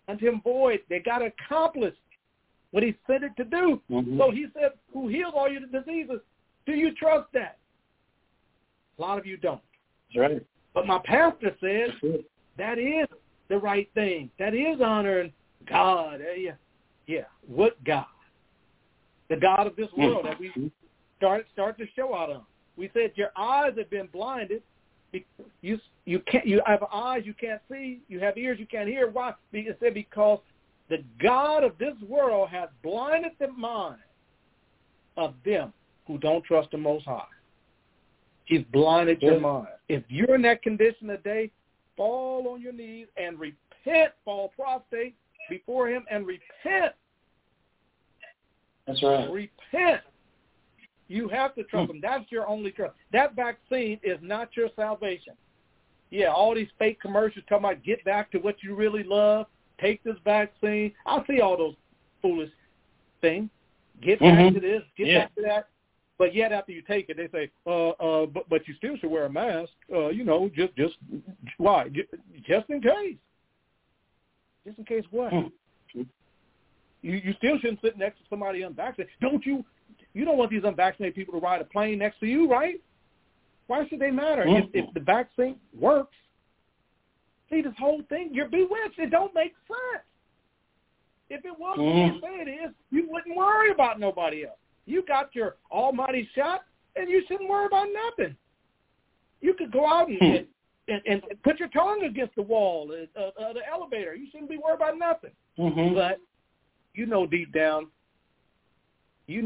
unto him void. They got to accomplish what he sent it to do. Mm-hmm. So he said, who heals all your diseases? Do you trust that? A lot of you don't. That's right. But my pastor says that is the right thing. That is honoring God. Yeah. What God? The God of this world that we start to show out of. We said your eyes have been blinded. You have eyes you can't see. You have ears you can't hear. Why? It said because the God of this world has blinded the mind of them who don't trust the Most High. He's blinded your mind. If you're in that condition today, fall on your knees and repent. Fall prostrate before him and repent. That's right. Repent. You have to trust him. That's your only trust. That vaccine is not your salvation. Yeah, all these fake commercials talking about get back to what you really love. Take this vaccine. I see all those foolish things. Get back to this. Get back to that. But yet after you take it, they say, but you still should wear a mask. Just why? Just in case. Just in case what? You still shouldn't sit next to somebody unvaccinated. Don't you? You don't want these unvaccinated people to ride a plane next to you, right? Why should they matter? If the vaccine works, see, this whole thing, you're bewitched. It don't make sense. If it was what you say it is, you wouldn't worry about nobody else. You got your almighty shot, and you shouldn't worry about nothing. You could go out and put your tongue against the wall of the elevator. You shouldn't be worried about nothing. But you know deep down, you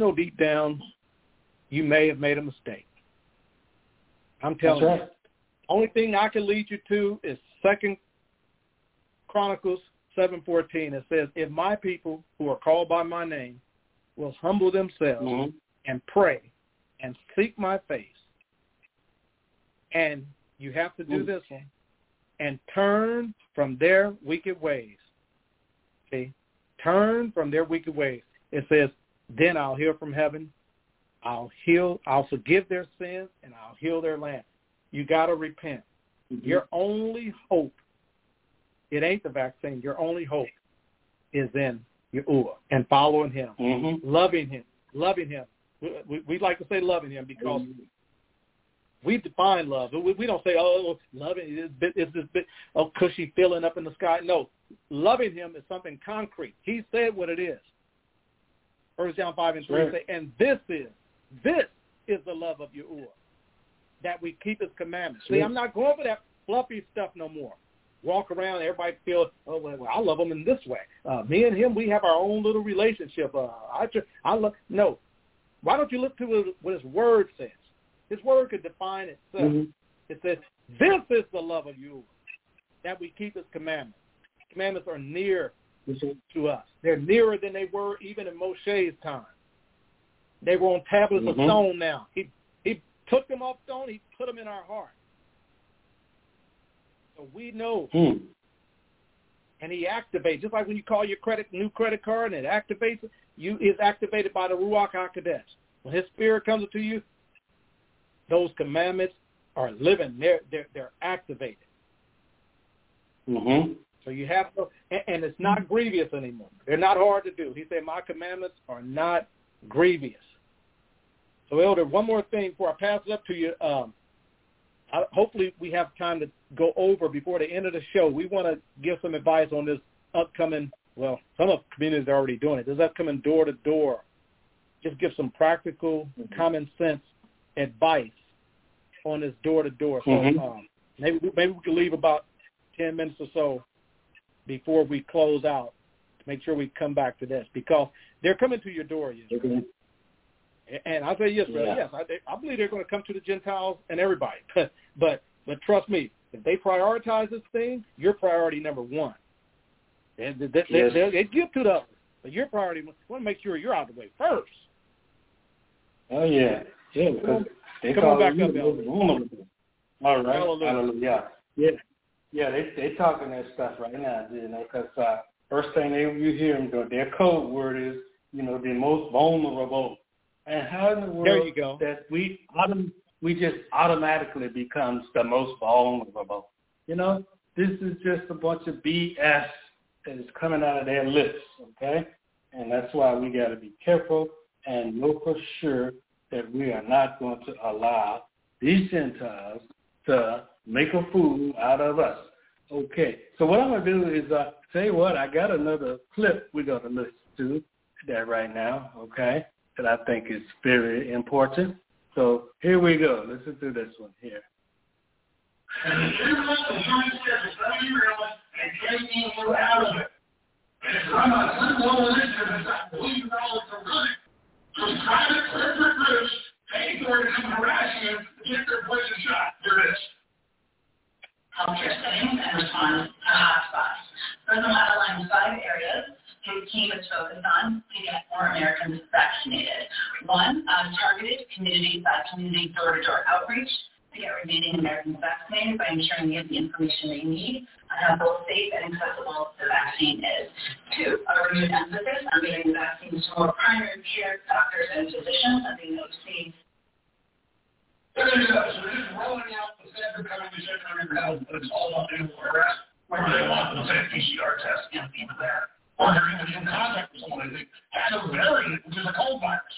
may have made a mistake. I'm telling you. Only thing I can lead you to is 2 Chronicles 7:14. It says, if my people who are called by my name will humble themselves and pray and seek my face, and you have to do this one, and turn from their wicked ways. See? Turn from their wicked ways. It says, then I'll hear from heaven. I'll forgive their sins, and I'll heal their land. You got to repent. Your only hope, it ain't the vaccine. Your only hope is in Yahuwah and following him, loving him. We like to say loving him because we define love. We don't say, loving is this bit of cushy feeling up in the sky. No, loving him is something concrete. He said what it is. 1 John 5:3 say, and this is the love of Yahuwah, that we keep his commandments. See, I'm not going for that fluffy stuff no more. Walk around, everybody feels, I love him in this way. Me and him, we have our own little relationship. No. Why don't you look to what his word says? His word could define itself. It says, this is the love of Yahuwah, that we keep his commandments. Commandments are near to us. They're nearer than they were even in Moshe's time. They were on tablets of stone now. He took them off stone. He put them in our heart. So we know. And he activates, just like when you call your new credit card and it activates it, it's activated by the Ruach HaKodesh. When his spirit comes to you, those commandments are living. They're activated. So you have to, and it's not grievous anymore. They're not hard to do. He said, my commandments are not grievous. So, Elder, one more thing before I pass it up to you. Hopefully we have time to go over before the end of the show. We want to give some advice on this upcoming, well, some of the communities are already doing it, this upcoming door-to-door. Just give some practical, common sense advice on this door-to-door. So maybe we can leave about 10 minutes or so before we close out to make sure we come back to this, because they're coming to your door, and I say yes, brother. Yes, I believe they're going to come to the Gentiles and everybody. But trust me, if they prioritize this thing, you're priority number one. They give to the others, but your priority, we want to make sure you're out of the way first. Oh, yeah. Yeah, because they come on back up, Elder. All right. Hallelujah. Yeah, they talking that stuff right now, because first thing you hear them go, their code word is, the most vulnerable. And how in the world there you go. That we just automatically becomes the most vulnerable? This is just a bunch of BS that is coming out of their lips, okay? And that's why we got to be careful and know for sure that we are not going to allow these Gentiles to make a fool out of us. Okay, so what I'm going to do is, tell you what, I got another clip we're going to listen to that right now, okay, that I think is very important. So here we go. Listen to this one here. And the Israelites and Jewish churches, let me realize, and taking you out of it. And if I'm not some religion that's not believing all to run it, those private corporate groups pay for it and harass you to get their places shot. There it is. Healthcare settings and respond to hotspots. Furthermore, outline 5 areas his team is focused on to get more Americans vaccinated. 1, targeted community-by-community door-to-door outreach to get remaining Americans vaccinated by ensuring they get the information they need on how both safe and accessible the vaccine is. 2, a renewed emphasis on getting the vaccines to more primary care doctors and physicians as they know to see. There you go. So they're just rolling out the standard coming to check on your house, but it's all about doing arrest, where they want the same PCR test and people there. Or they're even in contact with someone that has a variant, which is a cold virus.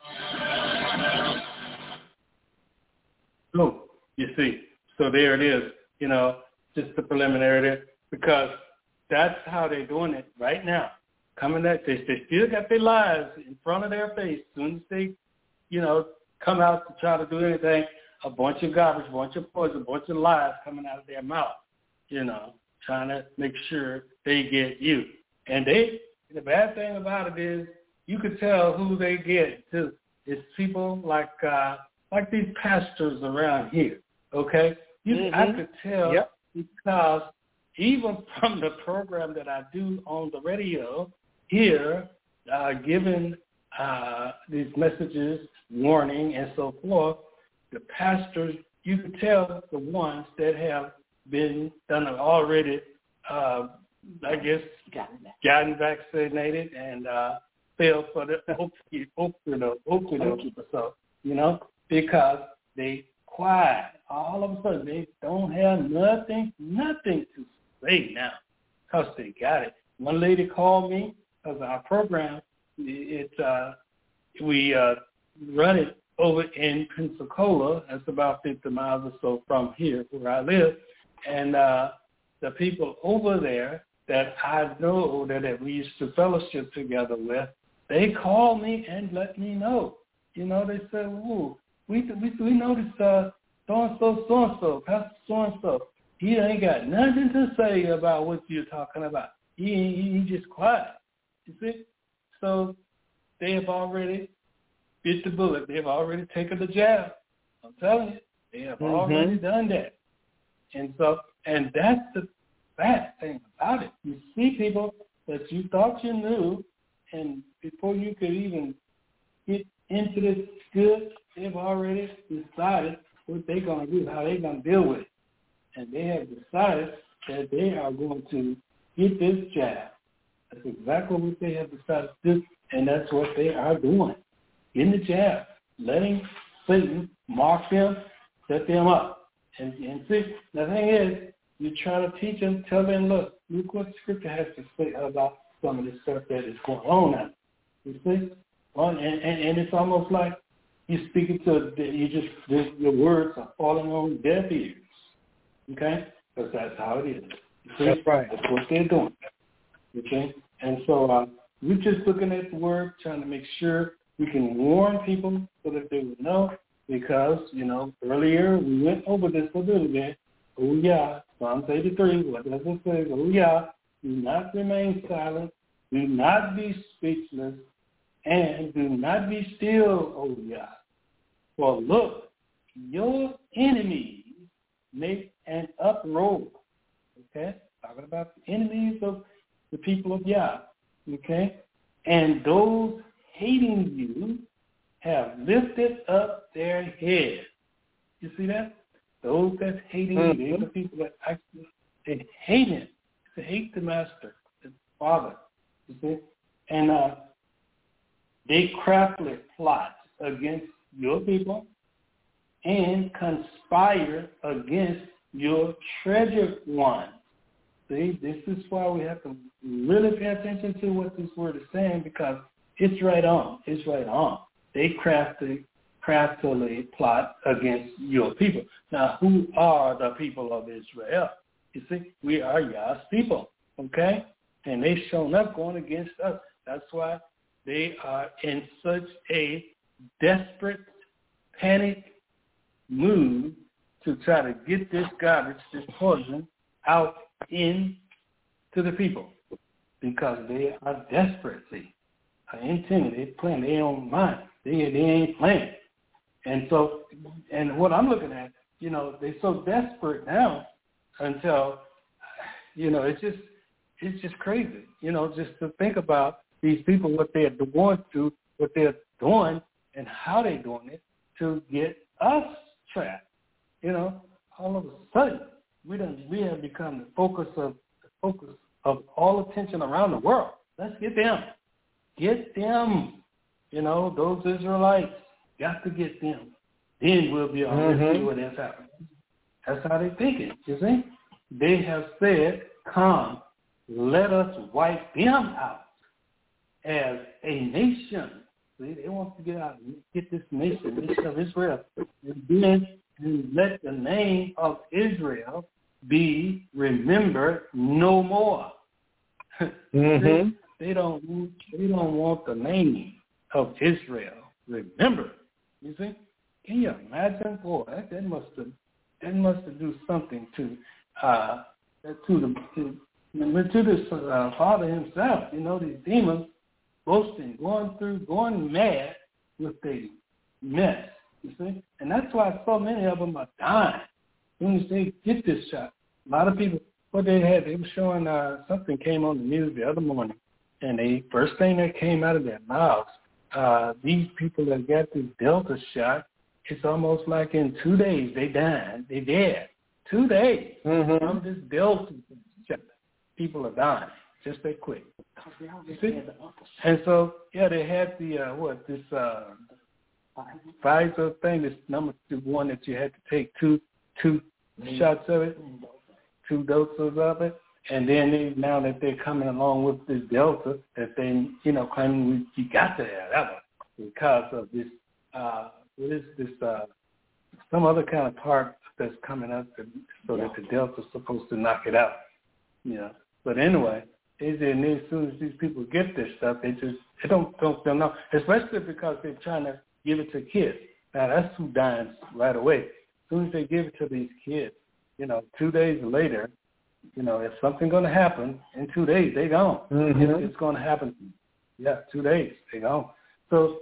So, you see, so there it is, you know, just the preliminary there, because that's how they're doing it right now. Coming at this, they still got their lies in front of their face. As soon as they, you know, come out to try to do anything, a bunch of garbage, a bunch of poison, a bunch of lies coming out of their mouth, you know, trying to make sure they get you. And the bad thing about it is you could tell who they get too. It's people like these pastors around here, okay? I could tell because even from the program that I do on the radio here, giving these messages, warning, and so forth, the pastors, you can tell the ones that have been done already, I guess, gotten vaccinated and failed for the okey-doke, so, you know, because they quiet. All of a sudden, they don't have nothing to say now because they got it. One lady called me because our program, we run it over in Pensacola. That's about 50 miles or so from here where I live. And the people over there that I know that we used to fellowship together with, they call me and let me know. You know, they said, "Ooh, we noticed so-and-so, Pastor so-and-so. He ain't got nothing to say about what you're talking about. He just quiet." You see? So they have already bit the bullet. They have already taken the jab. I'm telling you, they have already done that. And that's the bad thing about it. You see people that you thought you knew, and before you could even get into this good, they've already decided what they're going to do, how they're going to deal with it. And they have decided that they are going to get this jab. That's exactly what they have decided to do, and that's what they are doing. Getting the jab, letting Satan mark them, set them up. And see, the thing is, you try to teach them, tell them, look what Scripture has to say about some of this stuff that is going on now. You see? Well, and it's almost like you're speaking to, your words are falling on deaf ears. Okay? Because that's how it is. You see? That's right. That's what they're doing. Okay? And so we're just looking at the word, trying to make sure we can warn people so that they would know, because, you know, earlier we went over this a little bit. Oh, yeah, Psalms 83, what does it say? Oh, yeah, do not remain silent, do not be speechless, and do not be still, oh, yeah. For look, your enemies make an uproar. Okay? Talking about the enemies of the people of Yah. Okay? And those hating you have lifted up their head. You see that? Those that hating you, these are people that actually they hate him. They hate the master, the father. You see? And they craftily plot against your people and conspire against your treasured ones. See, this is why we have to really pay attention to what this word is saying, because it's right on. It's right on. They craftily plot against your people. Now, who are the people of Israel? You see, we are Yah's people, okay? And they've shown up going against us. That's why they are in such a desperate, panic mood to try to get this garbage, this poison, out into the people, because they are desperately intimidated. They're playing their own mind. They ain't playing. And so, and what I'm looking at, they're so desperate now until, it's just crazy. Just to think about these people, what they're going through, what they're doing, and how they're doing it to get us trapped. All of a sudden, we have become the focus of all attention around the world. Let's get them. Get them. Those Israelites, got to get them. Then we'll be able to see what has happened. That's how they think it, you see? They have said, come, let us wipe them out as a nation. See, they want to get out and get this nation of Israel. And then let the name of Israel be remembered no more. They don't want the name of Israel remembered. You see? Can you imagine? Boy, that must have do something to this father himself. These demons boasting, going mad with the mess. You see? And that's why so many of them are dying. As soon as they get this shot, a lot of people, what they were showing, something came on the news the other morning, and the first thing that came out of their mouths, these people that got this Delta shot, it's almost like in 2 days they died. They dead. 2 days from this Delta shot. People are dying just that quick. You see? And so, they had the, Pfizer thing, this number one that you had to take two shots of it, 2 doses of it, and then now that they're coming along with this Delta, that they, claiming you got to have that one because of this, what is this, some other kind of part that's coming up so that the Delta's supposed to knock it out, But anyway, as soon as these people get this stuff, they don't know, especially because they're trying to give it to kids. Now, that's who dies right away. As soon as they give it to these kids, 2 days later, if something's going to happen, in 2 days, they gone. It's going to happen. 2 days, they gone. So,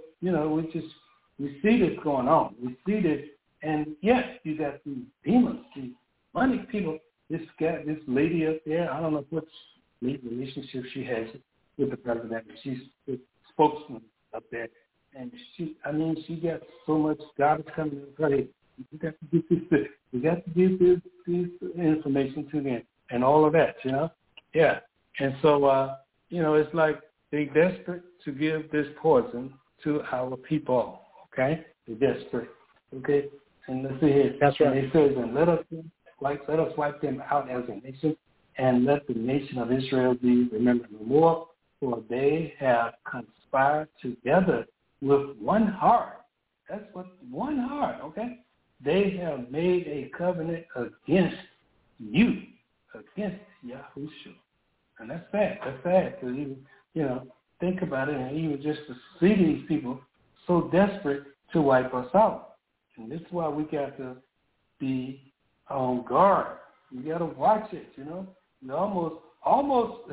we see this going on. We see this, and yes, you got these demons, these money people. This lady up there, I don't know what relationship she has with the president. She's the spokesman up there. And she got so much garbage coming in her head. We got to get this. We got to get this information to them and all of that, Yeah. And so, it's like they're desperate to give this poison to our people, okay? They're desperate, okay? And let's see here. That's right. And it says, and let us wipe them out as a nation, and let the nation of Israel be remembered no more, for they have conspired together with one heart. That's what one heart, okay? They have made a covenant against you, against Yahushua. And that's sad. That's sad because even, think about it, and even just to see these people so desperate to wipe us out. And this is why we got to be on guard. We got to watch it, We almost,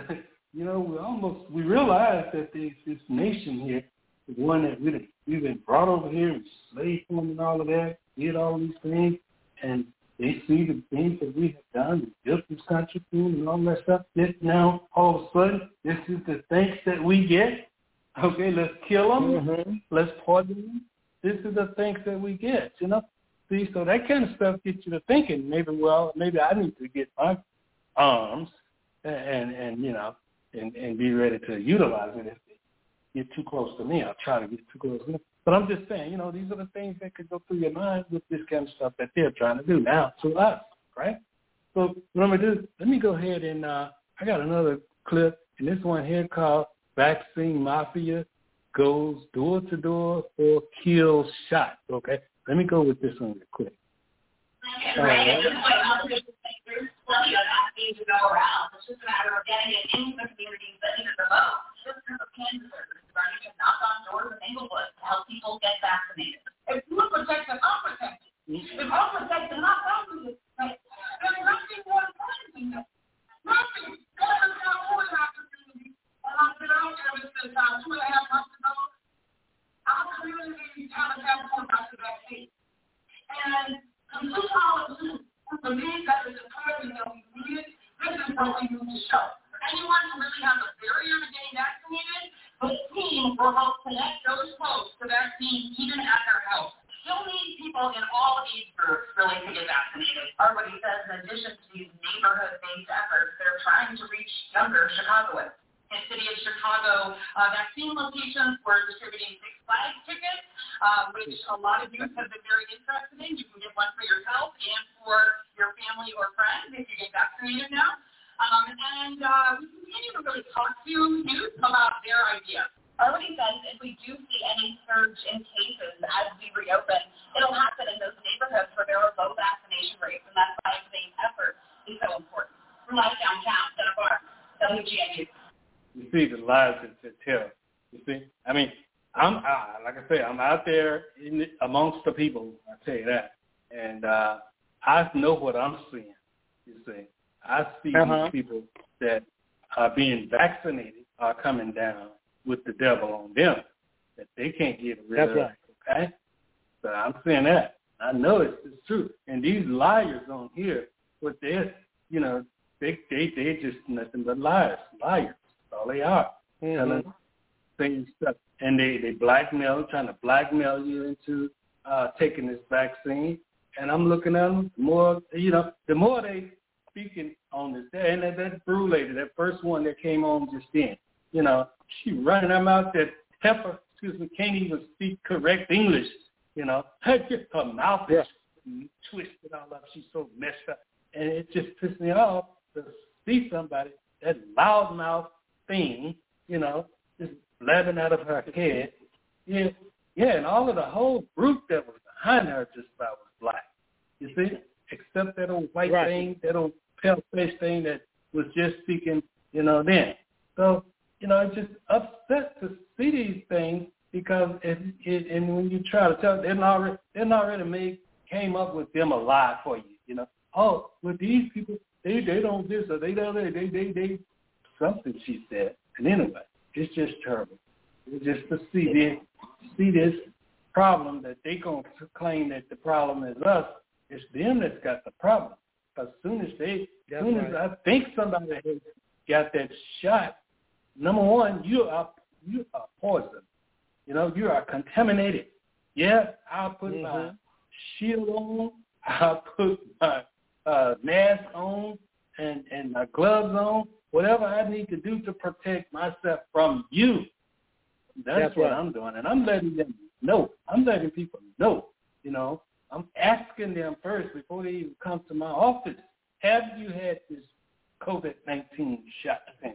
we realize that this nation here, the one that we've been brought over here and slave form and all of that, did all these things, and they see the things that we have done, we built this country and all that stuff. This now, all of a sudden, this is the thanks that we get. Okay, let's kill them. Let's poison them. This is the thanks that we get, See, so that kind of stuff gets you to thinking, maybe I need to get my arms and be ready to utilize it. If they get too close to me, I'll try to get too close to them. But I'm just saying, these are the things that could go through your mind with this kind of stuff that they're trying to do now to us, right? So what I'm going to do, let me go ahead and I got another clip, and this one here called Vaccine Mafia Goes Door to Door for Kill Shot. Okay? Let me go with this one real quick. Right. At this point, there's plenty of vaccines to go around. It's just a matter of getting it into the communities that need it the most. This group of Kansas is running to knock on doors in Englewood to help people get vaccinated. If you are protected, I'm protected. If I'm protected, I'm protected. There's nothing more important than that. Nothing. That is how old our community, and I've been out there since 2.5 months ago. Our community haven't had one about the vaccine. And this is how it is. We believe that it's important that we need it. This is what we need to show. For anyone who really has a barrier to getting vaccinated, the team will help connect those folks to vaccine even at their house. You'll need people in all age groups really to get vaccinated. Everybody says in addition to these neighborhood-based efforts, they're trying to reach younger Chicagoans. In the city of Chicago, vaccine locations were distributing Six Flags tickets, which a lot of you have been very interested in. You can get one for yourself and for your family or friends if you get vaccinated now. And we continue to really talk to youth about their ideas. Already says if we do see any surge in cases as we reopen, it'll happen in those neighborhoods where there are low vaccination rates, and that's why today's effort is so important. From Live Downtown, Santa Barbara, WGNU. You see the lies that tell. You see, I mean, like I say, I'm out there amongst the people. I tell you that, and I know what I'm seeing. You see, I see these people that are being vaccinated are coming down with the devil on them that they can't get rid of. Right. Okay, so I'm saying that. I know it's true. And these liars on here, what they're, they just nothing but liars. Liars. All they are, telling things stuff, and they trying to blackmail you into taking this vaccine. And I'm looking at them. The more they speaking on this, and that brew lady, that first one that came on just then, she running her mouth. That heifer, can't even speak correct English. Her mouth is twisted all up. She's so messed up, and it just pissed me off to see somebody that loudmouth thing, just blabbing out of her head. And all of the whole group that was behind her just about was black. You see? Except that old white thing, that old pale face thing that was just speaking, then. So, it's just upset to see these things because and when you try to tell them, they're already came up with them a lie for you, with these people, they don't this or they don't they something she said. And anyway, it's just terrible. It's just to see this problem that they going to claim that the problem is us. It's them that's got the problem. As soon as I think somebody has got that shot, number one, you are poison. You are contaminated. Yeah, I'll put my shield on. I'll put my mask on and my gloves on. Whatever I need to do to protect myself from you. That's what I'm doing. And I'm letting them know. I'm letting people know. I'm asking them first before they even come to my office, have you had this COVID-19 shot thing?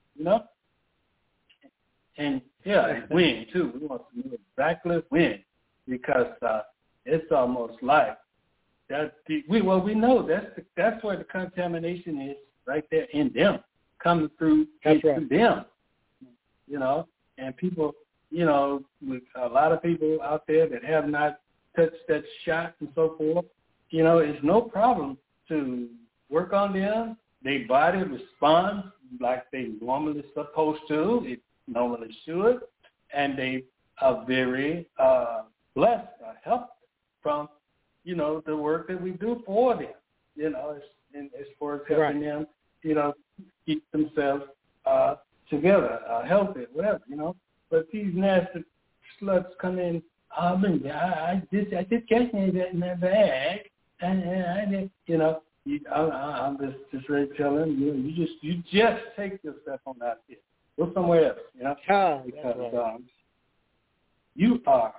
And when too. We want to know exactly when, because it's almost like that. We know that's where the contamination is, right there in them, coming through to them. And people, with a lot of people out there that have not touched that shot and so forth, it's no problem to work on them. Their body responds like they normally supposed to. It normally should. And they are very blessed or helped from, the work that we do for them, as far as helping them, keep themselves together, healthy, whatever, But these nasty sluts come in, I just catch me that in that bag, and I did, I'm just ready to tell them, you just take yourself on out here, go somewhere else, because you are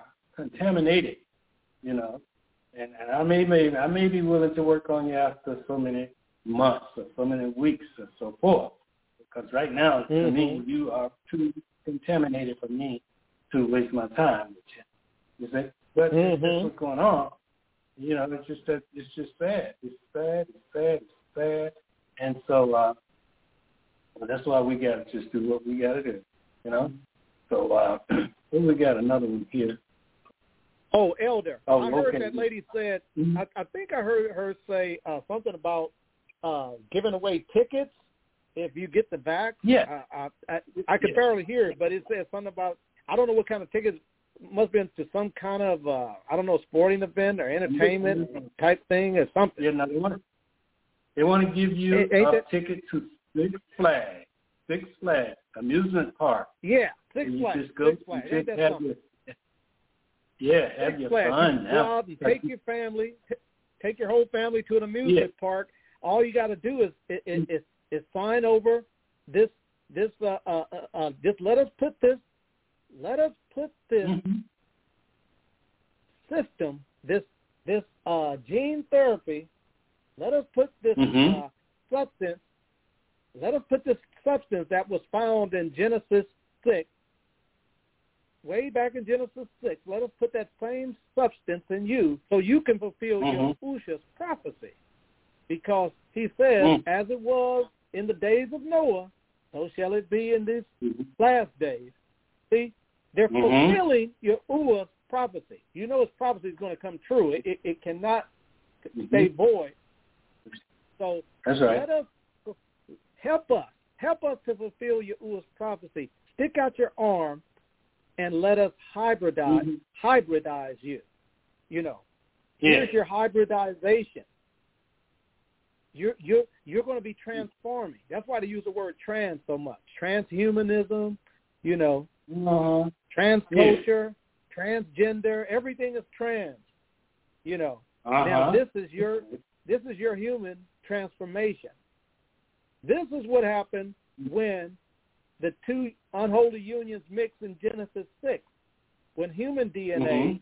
contaminated, and I may be willing to work on you after so many months or so many weeks or so forth. Because right now, to me, you are too contaminated for me to waste my time with you. You see? But that's what's going on. You know, it's just sad. It's sad. And so well, that's why we got to just do what we got to do, you know? So we got another one here. Oh, Elder, I heard okay. that lady said, I think I heard her say something about giving away tickets if you get the vax. Yeah. I could barely hear it, but it said something about, I don't know what kind of tickets, must have been to some kind of, I don't know, sporting event or entertainment type thing or something. Yeah, no, they want to give you a ticket to Six Flags amusement park. Yeah, Six Flags. Six Flags. Ain't that something? Have your fun. Go out and take your family, take your whole family to an amusement park. All you got to do is sign over this. Just let us put this system, this gene therapy. Let us put this substance. Let us put this substance that was found in Genesis 6. Way back in Genesis 6, let us put that same substance in you so you can fulfill Yahushua's prophecy. Because he says, as it was in the days of Noah, so shall it be in these last days. See, they're fulfilling Yahuwah's prophecy. You know his prophecy is going to come true. It cannot stay void. So that's right. Let us help us to fulfill Yahuwah's prophecy. Stick out your arm and let us hybridize you. You know, here's your hybridization. You're going to be transforming. That's why they use the word trans so much. Transhumanism, you know, transculture, transgender, everything is trans. You know. Now this is your human transformation. This is what happened when the two unholy unions mixed in Genesis 6, when human DNA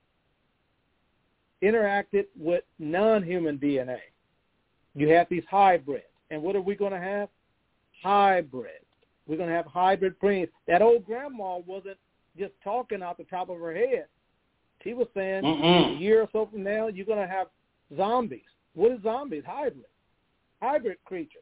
interacted with non-human DNA. You have these hybrids. And what are we going to have? Hybrids. We're going to have hybrid brains. That old grandma wasn't just talking out the top of her head. She was saying a year or so from now, you're going to have zombies. What is zombies? Hybrid creatures.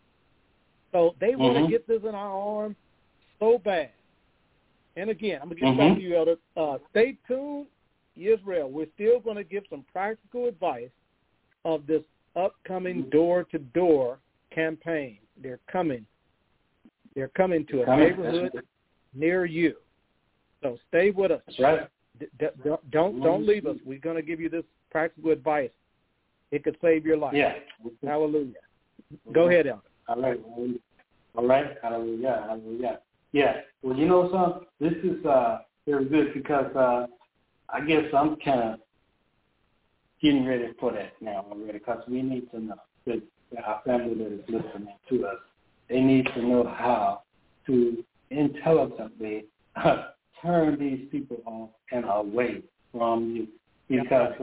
So they want to get this in our arms so bad. And again, I'm going to get back to you, Elder. Stay tuned, Israel. We're still going to give some practical advice of this upcoming door-to-door campaign. They're coming to a neighborhood near you. So stay with us. That's right. Don't leave us. We're going to give you this practical advice. It could save your life. Yeah. Hallelujah. Go ahead, Elder. All right. Hallelujah. Yeah. Well, you know something? This is very good because I guess I'm kind of getting ready for that now already because we need to know that our family that is listening to us, they need to know how to intelligently turn these people off and away from you because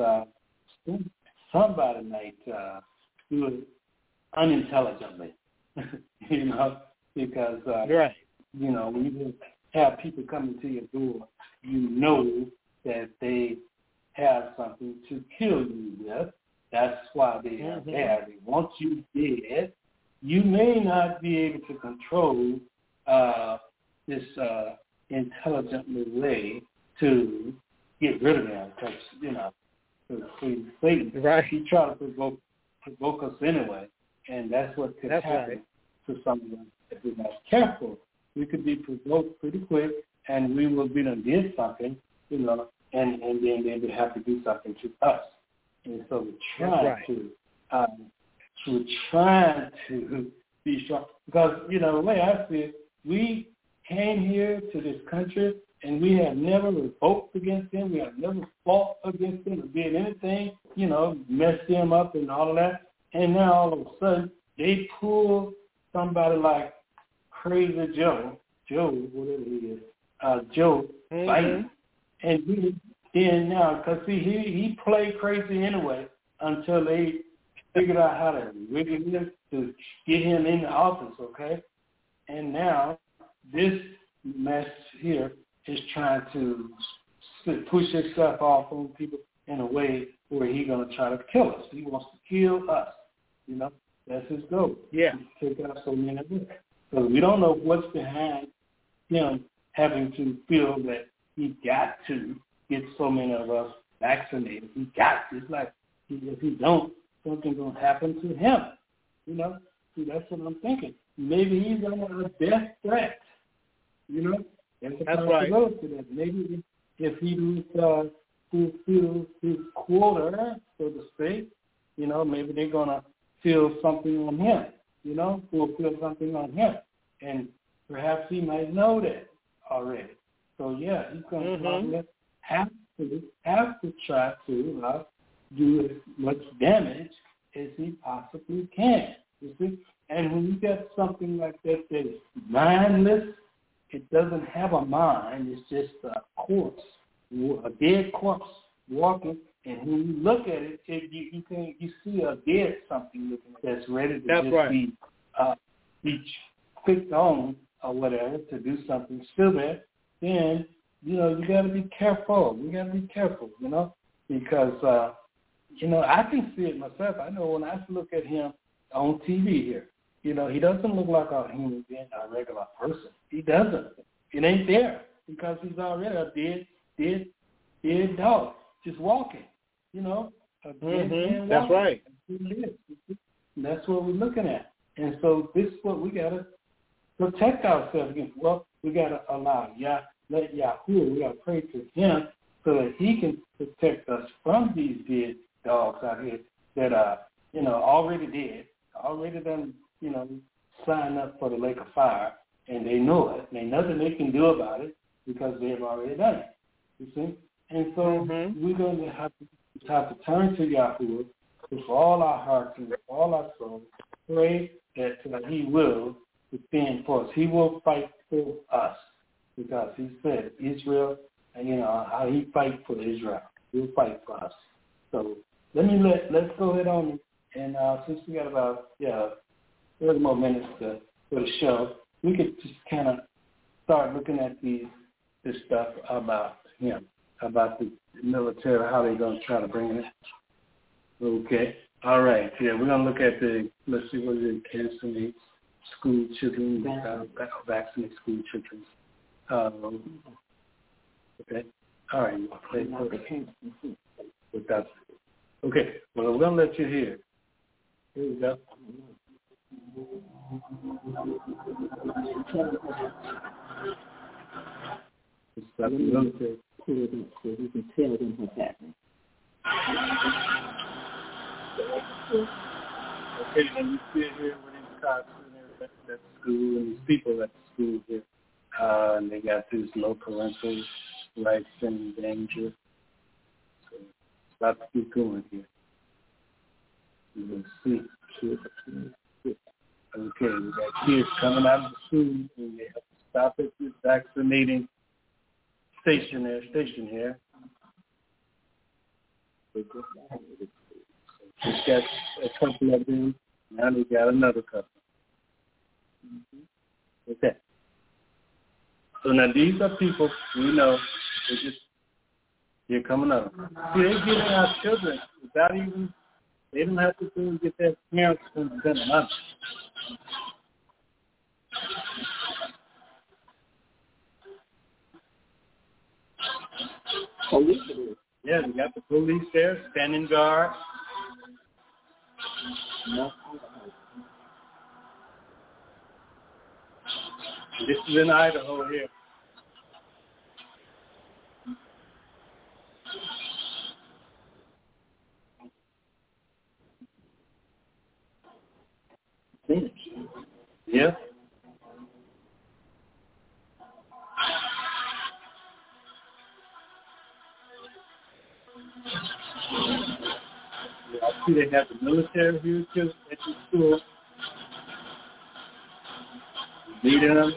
somebody might do it unintelligently, you know, because, you know, when you have people coming to your door, you know that they have something to kill you with. That's why they are there. They want you dead. You may not be able to control this intelligently way to get rid of them because, you know, Satan, he try to provoke us anyway, and that's what could happen to someone if we're not careful. We could be provoked pretty quick, and we will be done did something, you know, and then they have to do something to us. And so we're trying to be strong because, you know, the way I see it, we came here to this country and we have never revoked against them. We have never fought against them or did anything, you know, messed them up and all of that. And now all of a sudden they pull somebody like Crazy Joe, whatever he is, Joe Biden. And then now, because see, he played crazy anyway until they figured out how to rig him to get him in the office, okay? And now this mess here is trying to push itself off on people in a way where he's going to try to kill us. He wants to kill us. You know, that's his goal. Yeah. To take out so many of us. So we don't know what's behind him having to feel that he got to get so many of us vaccinated. He got to. It's like, if he don't, something's going to happen to him. You know? See, that's what I'm thinking. Maybe he's under a death threat. You know? That's right. That. Maybe if he fulfills his quota, so to speak, you know, maybe they're going to feel something on him, you know, fulfill something on him. And perhaps he might know that already. So, yeah, he's going to probably have to try to do as much damage as he possibly can, you see. And when you get something like that that is mindless, it doesn't have a mind. It's just a corpse, a dead corpse walking. And when you look at it, you see a dead something looking that's ready to be clicked on or whatever to do something stupid. Then, you know, you got to be careful. You got to be careful, you know, because, you know, I can see it myself. I know when I look at him on TV here, you know, he doesn't look like a human being, a regular person. He doesn't. It ain't there because he's already a dead dog just walking, you know. A dead man walking. That's right. That's what we're looking at. And so this is what we got to protect ourselves against. Well, we got to let Yahuwah, we got to pray to him so that he can protect us from these dead dogs out here that are, you know, already dead, already done, you know, signed up for the lake of fire, and they know it. There's nothing they can do about it because they've already done it, you see? And so we're going to have to turn to Yahuwah with all our hearts and with all our souls, pray that he will defend for us. He will fight for us because he said Israel, and you know, how he fight for Israel. He'll fight for us. So let's go ahead on and since we got about 30 more minutes for the show, we could just kind of start looking at this stuff about him, about the military, how they're going to try to bring it. Okay. All right. Yeah, we're going to look at let's see, what is it, vaccinate school children, vaccinate school children. Okay. All right. Okay. Well, we're going to let you hear. Here we go. So we can tell them what's happening. Okay, and you sit here with these cops and at the school and these people at the school here, and they got this low parental rights in danger. So it's about to keep going here. Let's see. Okay, we got kids coming out of the school and they have to stop at this vaccinating station here. Just got a couple of them. Now they got another couple. Okay. So now these are people we know they're coming up. See, they're getting our children without even, they don't have to go and get their parents to send them money. Police. Yeah, they got the police there, standing guard. No. This is in Idaho here. Finish. Yeah. I see they have the military here too at the school. Leading them.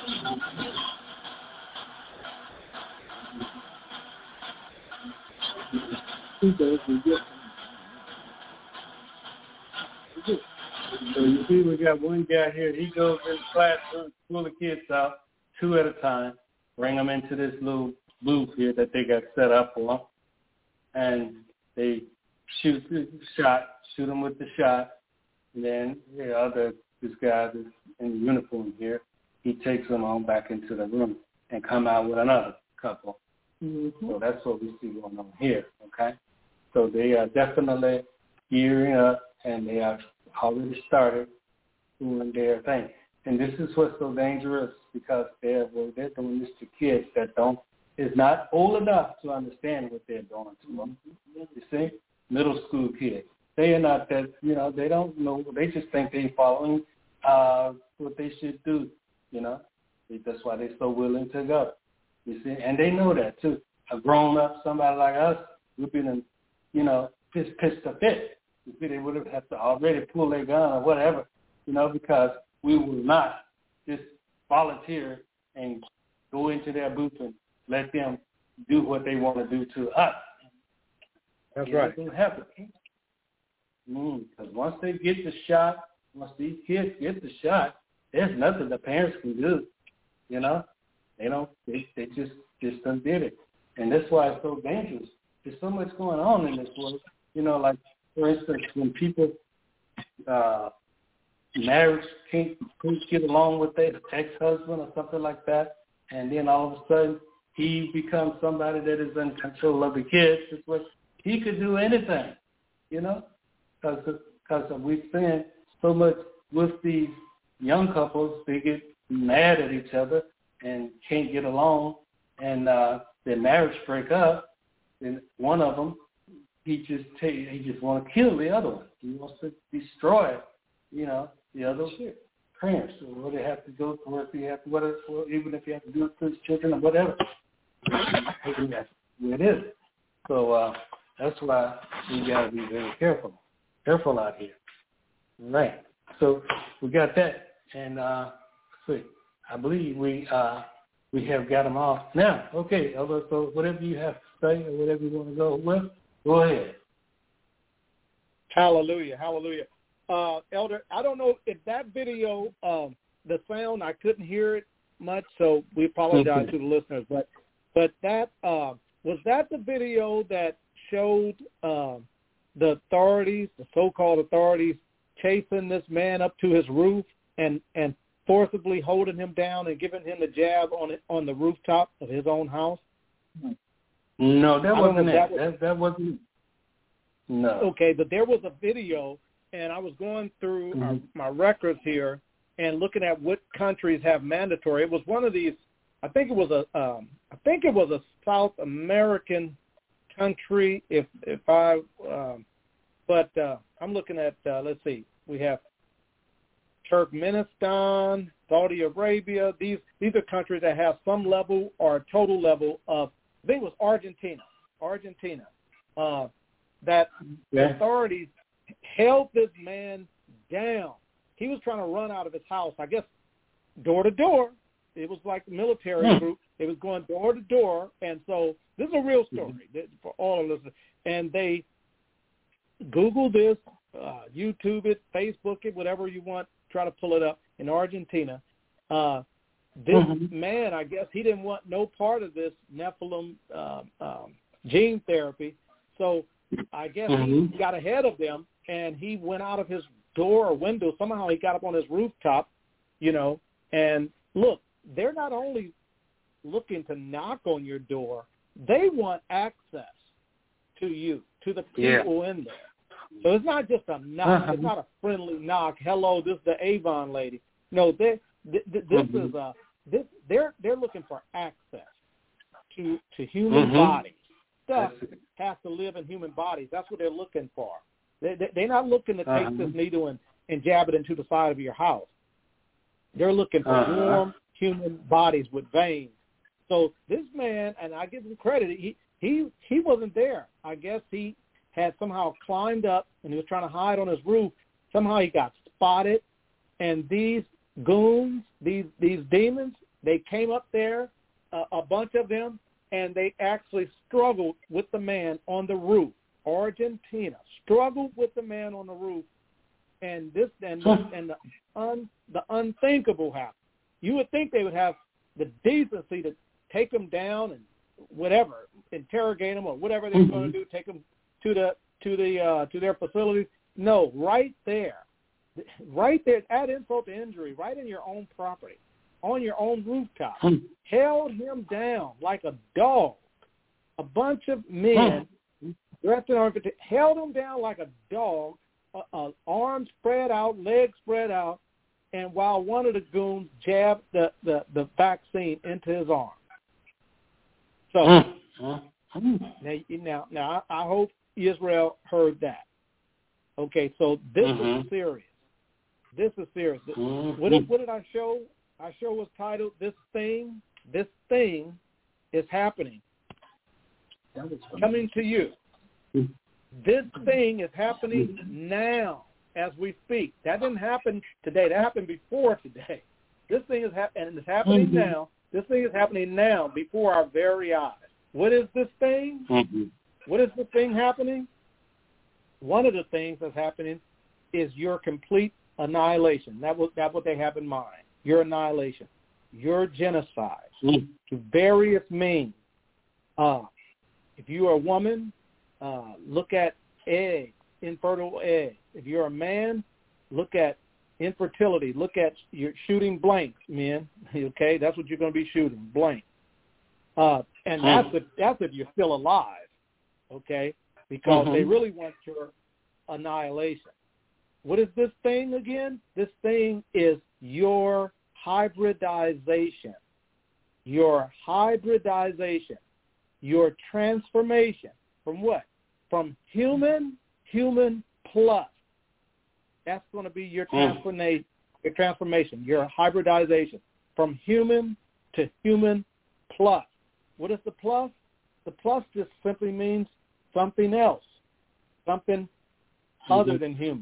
So you see, we got one guy here. He goes in the classroom, pull the kids out, 2 at a time, bring them into this little booth here that they got set up for them, and they shoot them with the shot. And then this guy that's in uniform here, he takes them on back into the room and come out with another couple. Mm-hmm. So that's what we see going on here, okay? So they are definitely gearing up, and they have already started doing their thing. And this is what's so dangerous, because they're doing this to kids that is not old enough to understand what they're doing to them. You see? Middle school kids. They are not that, they don't know. They just think they're following what they should do, That's why they're so willing to go. You see? And they know that, too. A grown-up, somebody like us, we've been, pissed a fit. You see, they would have had to already pull their gun or whatever, because we will not just volunteer and go into their booth and let them do what they want to do to us. That's right. It doesn't happen. Because once they get the shot, once these kids get the shot, there's nothing the parents can do. They just done did it. And that's why it's so dangerous. There's so much going on in this world. Like, for instance, when people marriage can't get along with their ex-husband or something like that, and then all of a sudden he becomes somebody that is in control of the kids. It's what he could do anything, because we've seen so much with these young couples. They get mad at each other and can't get along, and their marriage break up. And one of them, he just want to kill the other one. He wants to destroy, the other parents, or what they have to go through, even if you have to do it to his children or whatever. That's what it is. So that's why we got to be very careful out here. All right. So we got that, and see, I believe we have got them off now. Okay, Elder. So whatever you have to say or whatever you want to go with, go ahead. Hallelujah, hallelujah. Elder, I don't know if that video, the sound, I couldn't hear it much, so we apologize to the listeners. But that was that the video that showed the authorities, the so-called authorities, chasing this man up to his roof and forcibly holding him down and giving him a jab on the rooftop of his own house? No, that wasn't it. That wasn't. No. Okay, but there was a video, and I was going through my records here and looking at what countries have mandatory. It was one of these. I think it was a South American country. But I'm looking at. Let's see. We have Turkmenistan, Saudi Arabia. These are countries that have some level or total level of. I think it was Argentina. That the authorities held this man down. He was trying to run out of his house, I guess, door to door. It was like the military group. It was going door to door. And so this is a real story for all of us. And they Google this, YouTube it, Facebook it, whatever you want, try to pull it up in Argentina. This man, I guess he didn't want no part of this Nephilim gene therapy. So I guess he got ahead of them, and he went out of his door or window. Somehow he got up on his rooftop, and look, they're not only looking to knock on your door, they want access to you, to the people in there. So it's not just a knock. It's not a friendly knock. Hello, this is the Avon lady. No, they're looking for access to human bodies. Stuff has to live in human bodies. That's what they're looking for. They're not looking to take this needle and jab it into the side of your house. They're looking for warm human bodies with veins. So this man, and I give him credit, he wasn't there. I guess he had somehow climbed up, and he was trying to hide on his roof. Somehow he got spotted, and these goons, these demons, They came up there, a bunch of them, and they actually struggled with the man on the roof. Argentina struggled with the man on the roof, and the unthinkable happened. You would think they would have the decency to take him down and whatever, interrogate him or whatever they're going to do, take him to their facilities. No, right there, add insult to injury, right in your own property, on your own rooftop, held him down like a dog. A bunch of men dressed in arms held him down like a dog, arms spread out, legs spread out, and while one of the goons jabbed the vaccine into his arm. So now I hope Israel heard that. Okay, so this is serious. This is serious. What did I show? Our show was titled "This Thing is Happening." Coming to you. This thing is happening now as we speak. That didn't happen today. That happened before today. This thing is and it's happening now. This thing is happening now before our very eyes. What is this thing? What is the thing happening? One of the things that's happening is your complete annihilation. That's what they have in mind. Your annihilation, your genocide, to various means. If you are a woman, look at eggs, infertile eggs. If you're a man, look at infertility. Look at you're shooting blanks, men. Okay, that's what you're going to be shooting, blank. And that's if you're still alive. Okay, because they really want your annihilation. What is this thing again? This thing is your hybridization. Your hybridization. Your transformation. From what? From human plus. That's going to be your transformation, your hybridization. From human to human plus. What is the plus? The plus just simply means something else, something other than human.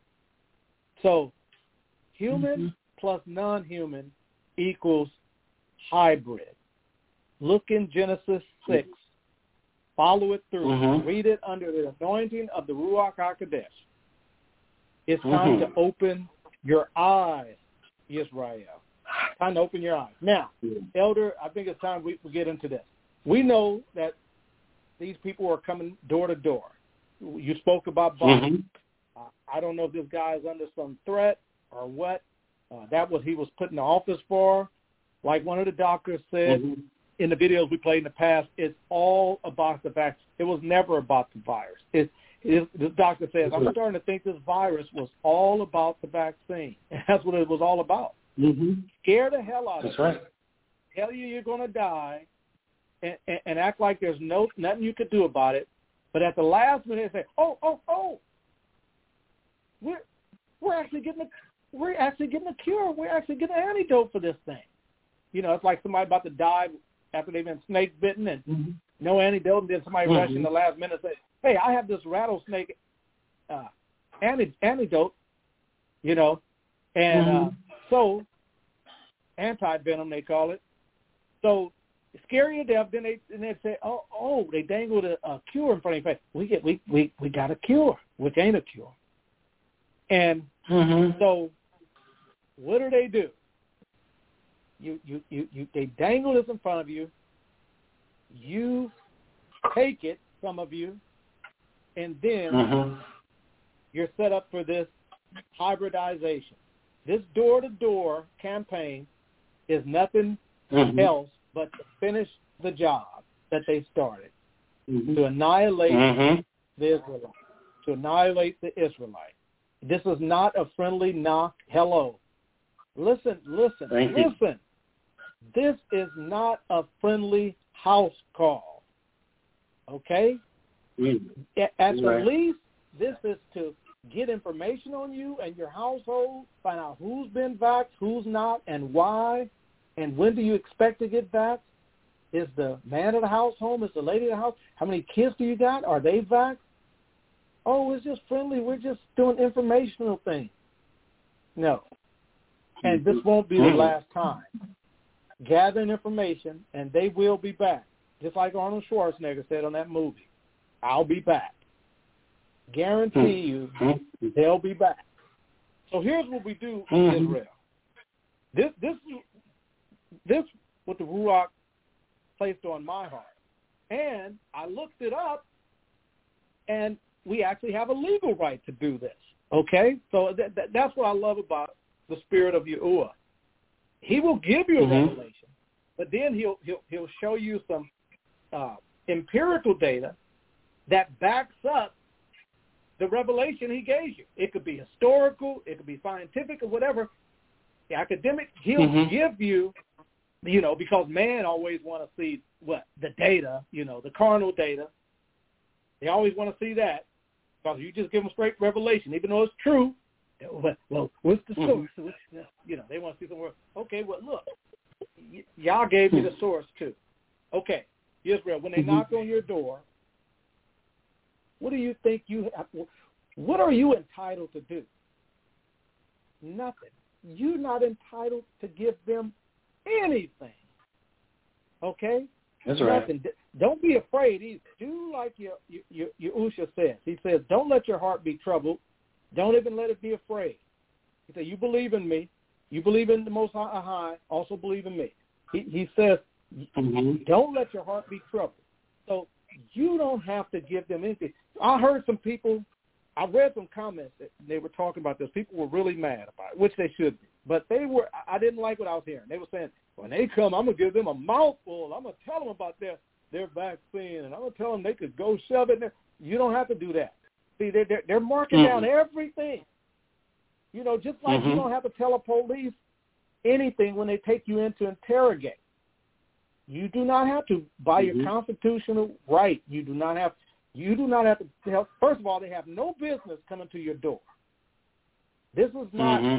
So human plus non-human equals hybrid. Look in Genesis 6. Follow it through. Read it under the anointing of the Ruach HaKodesh. It's time to open your eyes, Israel. Time to open your eyes. Now, Elder, I think it's time we get into this. We know that these people are coming door to door. You spoke about Biden. I don't know if this guy is under some threat or what. That was he was put in the office for. Like one of the doctors said in the videos we played in the past, it's all about the vaccine. It was never about the virus. This doctor says, I'm starting to think this virus was all about the vaccine. And that's what it was all about. Scare the hell out of you. That's right. Tell you you're going to die and act like there's nothing you could do about it. But at the last minute, they say, we're actually getting a cure. We're actually getting an antidote for this thing. You know, it's like somebody about to die after they've been snake bitten and no antidote, and then somebody rushes in the last minute and says, hey, I have this rattlesnake antidote, you know, and so anti-venom they call it. So scare you to death. Then they say, they dangled a cure in front of your face. We got a cure, which ain't a cure. And so what do? They dangle this in front of you. You take it, some of you, and then you're set up for this hybridization. This door-to-door campaign is nothing else but to finish the job that they started, to annihilate the Israelites, to annihilate the Israelites. This is not a friendly knock. Hello. Listen. This is not a friendly house call. Okay? At the least, this is to get information on you and your household, find out who's been vaxxed, who's not, and why, and when do you expect to get vaxxed? Is the man of the house home? Is the lady of the house? How many kids do you got? Are they vaxxed? Oh, it's just friendly. We're just doing informational things. No. And this won't be the last time. gathering information, and they will be back. Just like Arnold Schwarzenegger said on that movie, I'll be back. Guarantee you they'll be back. So here's what we do in Israel. This what the Ruach placed on my heart. And I looked it up, and we actually have a legal right to do this, okay? So that's what I love about the spirit of Yahuwah. He will give you a revelation, but then he'll show you some empirical data that backs up the revelation he gave you. It could be historical, it could be scientific, or whatever. The academic, he'll give you, because man always want to see the data, the carnal data. They always want to see that, because you just give them straight revelation, even though it's true. Well, what's the source? They want to see somewhere. Okay, well, look, y'all gave me the source too. Okay, Israel, when they knock on your door, what do you think what are you entitled to do? Nothing. You're not entitled to give them anything. Okay? That's Nothing. right. Don't be afraid either. Do like Yahushua says. He says, don't let your heart be troubled. Don't even let it be afraid. He said, you believe in me. You believe in the Most High. Also believe in me. He says, don't let your heart be troubled. So you don't have to give them anything. I heard some people, I read some comments that they were talking about this. People were really mad about it, which they should be. But I didn't like what I was hearing. They were saying, when they come, I'm going to give them a mouthful. I'm going to tell them about their vaccine, and I'm going to tell them they could go shove it in there. You don't have to do that. See, they're marking down everything. Just like you don't have to tell the police anything when they take you in to interrogate. You do not have to, by your constitutional right, you do not have to tell. First of all, they have no business coming to your door. This is not,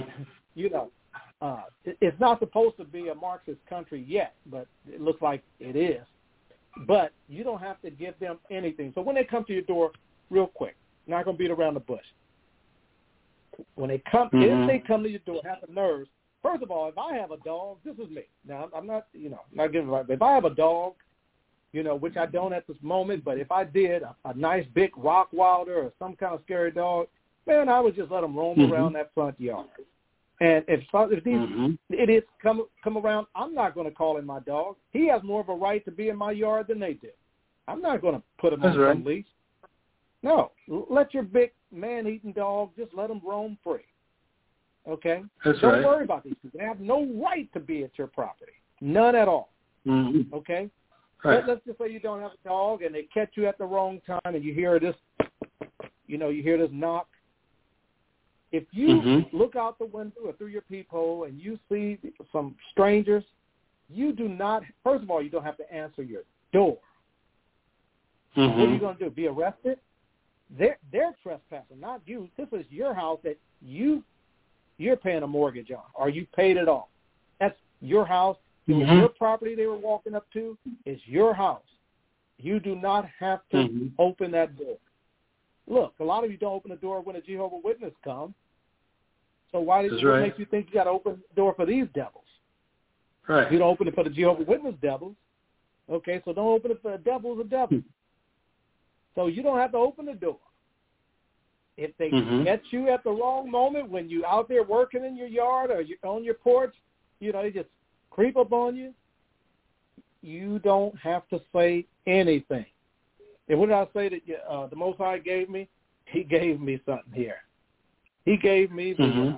it's not supposed to be a Marxist country yet, but it looks like it is. But you don't have to give them anything. So when they come to your door, real quick, not going to beat around the bush. When they come, if they come to your door, have the nerves. First of all, if I have a dog, this is me. Now, I'm not, not giving right. But if I have a dog, which I don't at this moment, but if I did, a nice big Rottweiler or some kind of scary dog, man, I would just let them roam around that front yard. And if these idiots come around, I'm not going to call him my dog. He has more of a right to be in my yard than they do. I'm not going to put him on some leash. No, let your big man-eating dog, just let him roam free. Okay? Don't worry about these people. They have no right to be at your property. None at all. Okay? Right. Let's just say you don't have a dog and they catch you at the wrong time and you hear this, you hear this knock. If you look out the window or through your peephole and you see some strangers, you do not, first of all, you don't have to answer your door. What are you going to do? Be arrested? They're trespassing, not you. This is your house that you're paying a mortgage on, or you paid it off. That's your house. It was your property they were walking up to. It's your house. You do not have to open that door. Look, a lot of you don't open the door when a Jehovah's Witness comes. So what makes you think you got to open the door for these devils? Right. You don't open it for the Jehovah's Witness devils. Okay, so don't open it for the devils or devils. So you don't have to open the door. If they get you at the wrong moment when you're out there working in your yard or you're on your porch, they just creep up on you, you don't have to say anything. And what did I say that the Most High gave me? He gave me something here. He gave me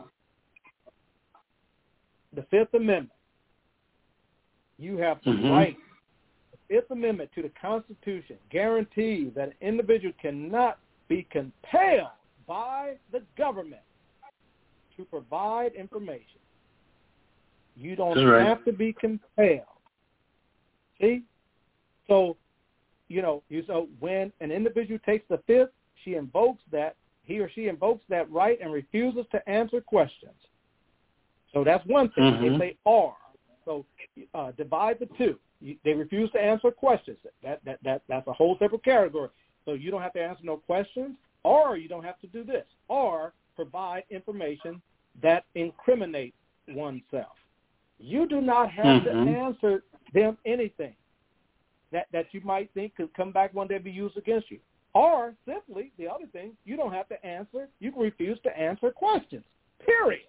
the Fifth Amendment. You have the right. The Fifth Amendment to the Constitution guarantees that an individual cannot be compelled by the government to provide information. You don't have to be compelled. See? So, so when an individual takes the Fifth, he or she invokes that right and refuses to answer questions. So that's one thing. If they are. So divide the two. They refuse to answer questions. That's a whole separate category. So you don't have to answer no questions, or you don't have to do this, or provide information that incriminates oneself. You do not have to answer them anything that you might think could come back one day and be used against you. Or simply, the other thing, you don't have to answer. You can refuse to answer questions, period.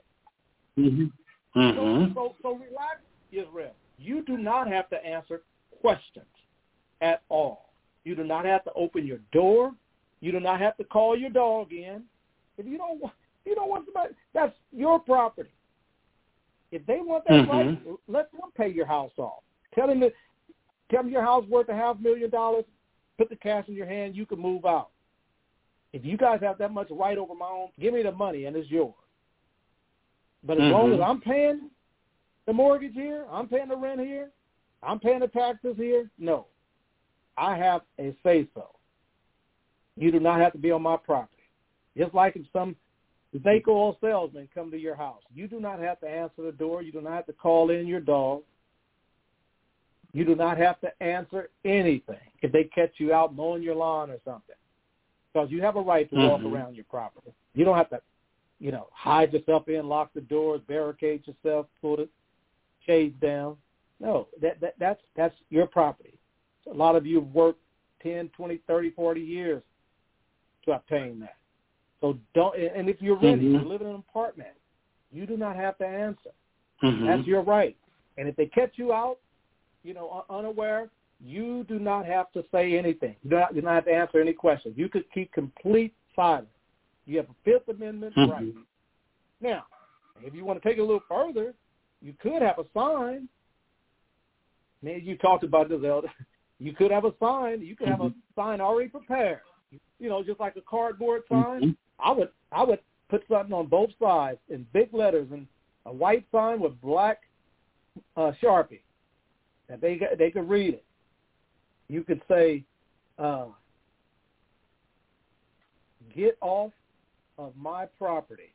So relax, Israel. You do not have to answer questions at all. You do not have to open your door. You do not have to call your dog in. If you don't want somebody, that's your property. If they want that right, let them pay your house off. Tell them your house worth $500,000. Put the cash in your hand. You can move out. If you guys have that much right over my own, give me the money and it's yours. But as long as I'm paying the mortgage here, I'm paying the rent here, I'm paying the taxes here, no. I have a say-so. You do not have to be on my property. Just like if some fake oil salesman come to your house, you do not have to answer the door. You do not have to call in your dog. You do not have to answer anything if they catch you out mowing your lawn or something, because you have a right to walk around your property. You don't have to, hide yourself in, lock the doors, barricade yourself, pull the shades down. No, that's your property. So a lot of you have worked 10, 20, 30, 40 years to obtain that. So don't. And if you're renting, you live in an apartment, you do not have to answer. That's your right. And if they catch you out, unaware, you do not have to say anything. You do not have to answer any questions. You could keep complete silence. You have a Fifth Amendment right. Now, if you want to take it a little further, you could have a sign. Maybe you talked about this, Elder. You could have a sign. You could have a sign already prepared. Just like a cardboard sign. I would put something on both sides in big letters and a white sign with black Sharpie that they could read it. You could say, "Get off of my property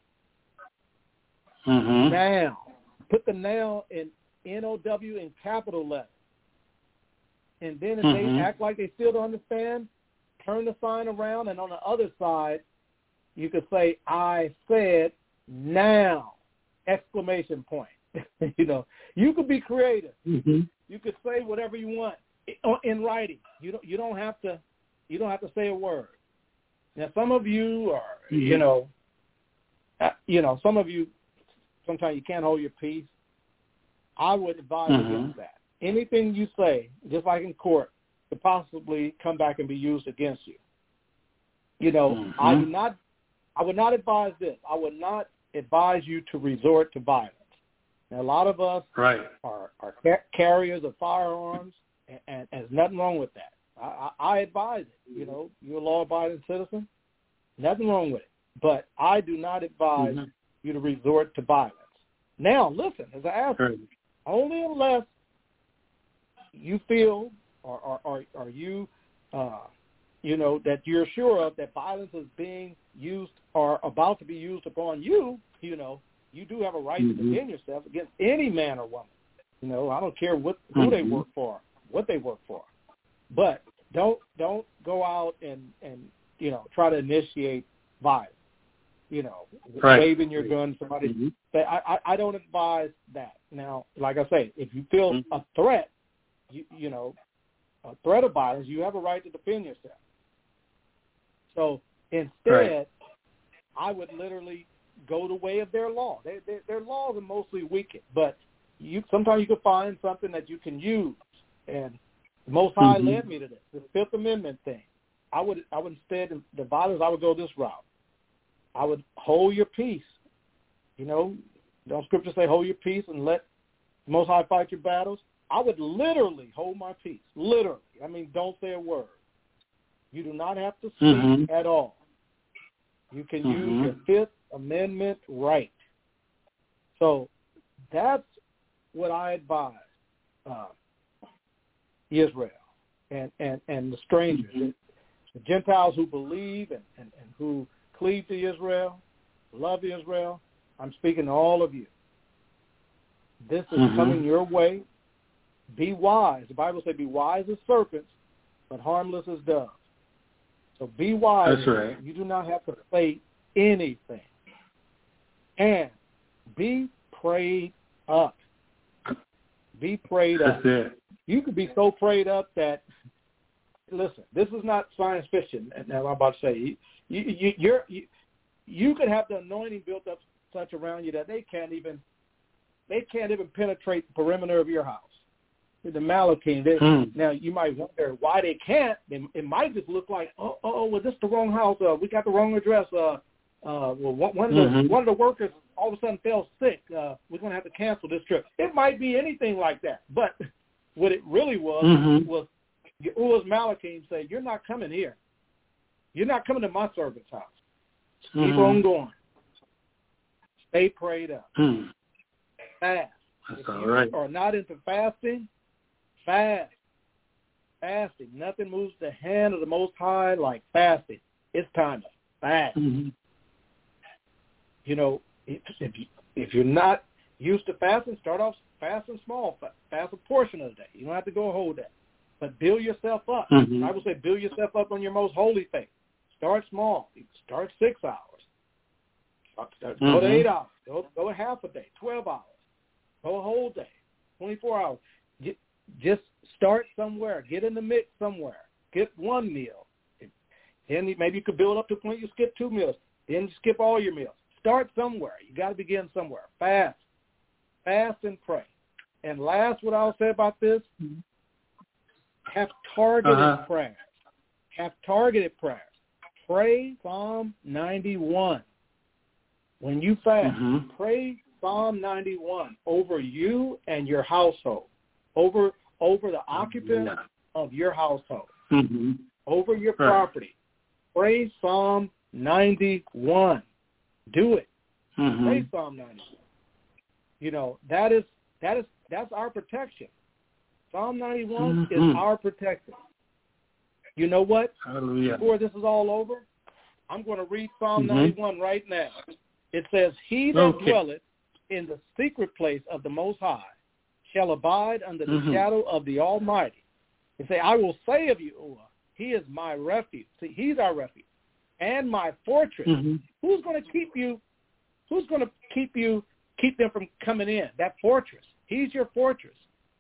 now." Put the now in N-O-W in capital letters. And then if they act like they still don't understand, turn the sign around, and on the other side, you could say, "I said now!" Exclamation point. You could be creative. You could say whatever you want in writing. You don't have to say a word. Now, some of you are, some of you, sometimes you can't hold your peace. I would advise against that. Anything you say, just like in court, could possibly come back and be used against you. I would not advise this. I would not advise you to resort to violence. Now, a lot of us are carriers of firearms, and there's nothing wrong with that. I advise it. You're a law-abiding citizen. Nothing wrong with it. But I do not advise you to resort to violence. Now, listen, as I asked you, only unless you feel or you, that you're sure of that violence is being used or about to be used upon you, you do have a right to defend yourself against any man or woman. I don't care who they work for, what they work for. But don't go out and try to initiate violence. Waving your gun, somebody. I don't advise that. Now, like I say, if you feel a threat, a threat of violence, you have a right to defend yourself. So instead, I would literally go the way of their law. Their laws are mostly wicked, but sometimes you can find something that you can use. And the Most High led me to this Fifth Amendment thing. I would instead, the violence, I would go this route. I would hold your peace. Don't Scripture say hold your peace and let the Most High fight your battles? I would literally hold my peace. Literally. I mean, don't say a word. You do not have to speak at all. You can use your Fifth Amendment right. So that's what I advise Israel and the strangers, the Gentiles who believe and who cleave to Israel, love Israel. I'm speaking to all of you. This is coming your way. Be wise. The Bible says, be wise as serpents, but harmless as doves. So be wise. That's right. You do not have to say anything. And be prayed up. Be prayed up. That's it. You could be so prayed up that, listen, this is not science fiction. Now I'm about to say, you could have the anointing built up such around you that they can't even penetrate the perimeter of your house. The Malachim. Now you might wonder why they can't. It might just look like, well, this is the wrong house. We got the wrong address. One of the workers all of a sudden fell sick. We're going to have to cancel this trip. It might be anything like that. But what it really was Yahuwah's Malachim say, you're not coming here. You're not coming to my servant's house. Keep on going. Stay prayed up. Fast. That's if all you right. are not into fasting, fast. Fasting. Nothing moves the hand of the Most High like fasting. It's time to fast. You know, if you're not used to fasting, start off fasting small. Fast a portion of the day. You don't have to go a whole day. But build yourself up. I would say build yourself up on your most holy faith. Start small. Start 6 hours. Go to 8 hours. Go a half a day, 12 hours. Go a whole day, 24 hours. Just start somewhere. Get in the mix somewhere. Get one meal. Then maybe you could build up to the point you skip 2 meals. Then you skip all your meals. Start somewhere. You got to begin somewhere. Fast. Fast and pray. And last, what I'll say about this, have targeted prayers. Have targeted prayers. Pray Psalm 91. When you fast, pray Psalm 91 over you and your household, over the occupant of your household, over your property. Pray Psalm 91. Do it. Pray Psalm 91. You know, that's our protection. Psalm 91 is our protection. You know what? Hallelujah. Before this is all over, I'm going to read Psalm 91 right now. It says, he that dwelleth in the secret place of the Most High shall abide under the shadow of the Almighty. And say, I will say of Yahuwah, he is my refuge. See, he's our refuge. And my fortress. Who's going to keep you? Who's going to keep them from coming in? That fortress. He's your fortress.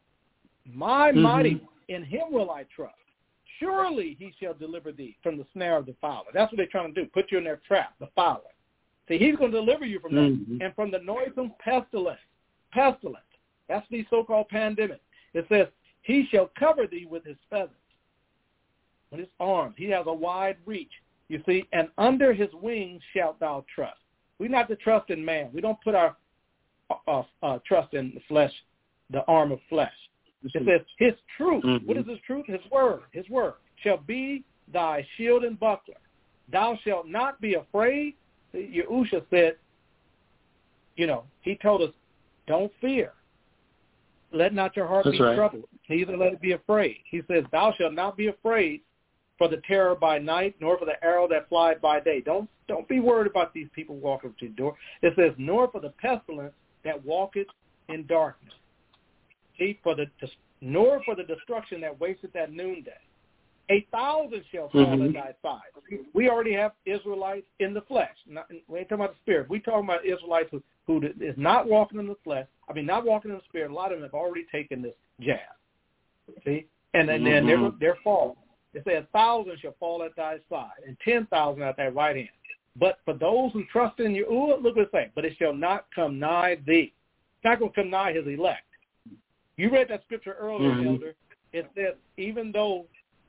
My mighty, in him will I trust. Surely he shall deliver thee from the snare of the fowler. That's what they're trying to do, put you in their trap, the fowler. See, he's going to deliver you from that. And from the noisome pestilence. Pestilence. That's the so-called pandemic. It says, he shall cover thee with his feathers, with his arms. He has a wide reach, you see, and under his wings shalt thou trust. We're not to trust in man. We don't put our trust in the flesh, the arm of flesh. It says, his truth. What is his truth? His word. His word shall be thy shield and buckler. Thou shalt not be afraid. Yahusha said, you know, he told us, don't fear. Let not your heart be troubled. Neither let it be afraid. He says, thou shalt not be afraid for the terror by night, nor for the arrow that flieth by day. Don't be worried about these people walking to the door. It says, nor for the pestilence that walketh in darkness. See, nor for the destruction that wasteth at noonday. 1,000 shall fall at thy side. We already have Israelites in the flesh. We ain't talking about the spirit. We're talking about Israelites who is not walking in the flesh. I mean, not walking in the spirit. A lot of them have already taken this jab. See? And then they're falling. It says 1,000 shall fall at thy side and 10,000 at thy right hand. But for those who trust in Yahuwah, look what it says, but it shall not come nigh thee. It's not going to come nigh his elect. You read that scripture earlier, Elder. It says, even though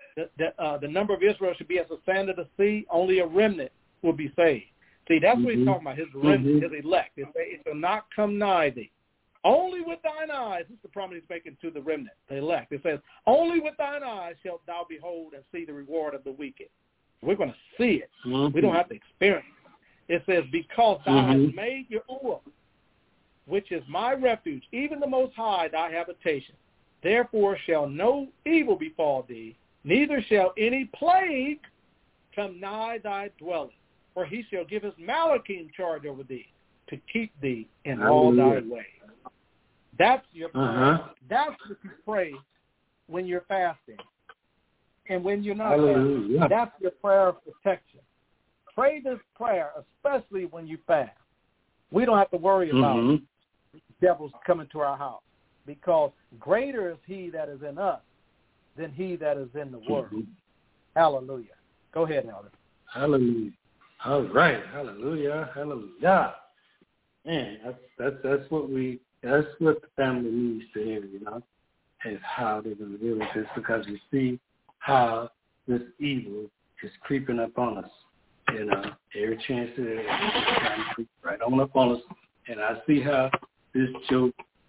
the number of Israel should be as the sand of the sea, only a remnant will be saved. See, that's what he's talking about, his remnant, his elect. It shall not come nigh thee. Only with thine eyes, this is the promise he's making to the remnant, the elect. It says, only with thine eyes shalt thou behold and see the reward of the wicked. We're going to see it. We don't have to experience it. It says, because thou hast made Yahuwah, which is my refuge, even the Most High thy habitation. Therefore shall no evil befall thee, neither shall any plague come nigh thy dwelling. For he shall give his Malachim charge over thee, to keep thee in all thy ways. That's your prayer. That's what you pray when you're fasting. And when you're not fasting, that's your prayer of protection. Pray this prayer, especially when you fast. We don't have to worry about devils coming to our house. because greater is he that is in us than he that is in the world. Hallelujah. Go ahead, Elder. Hallelujah. All right. Hallelujah. Hallelujah. Man, that's what the family needs to hear, is how they're going to deal with this, because you see how this evil is creeping up on us. Every chance that it's trying to creep right on up on us. And I see how this Joe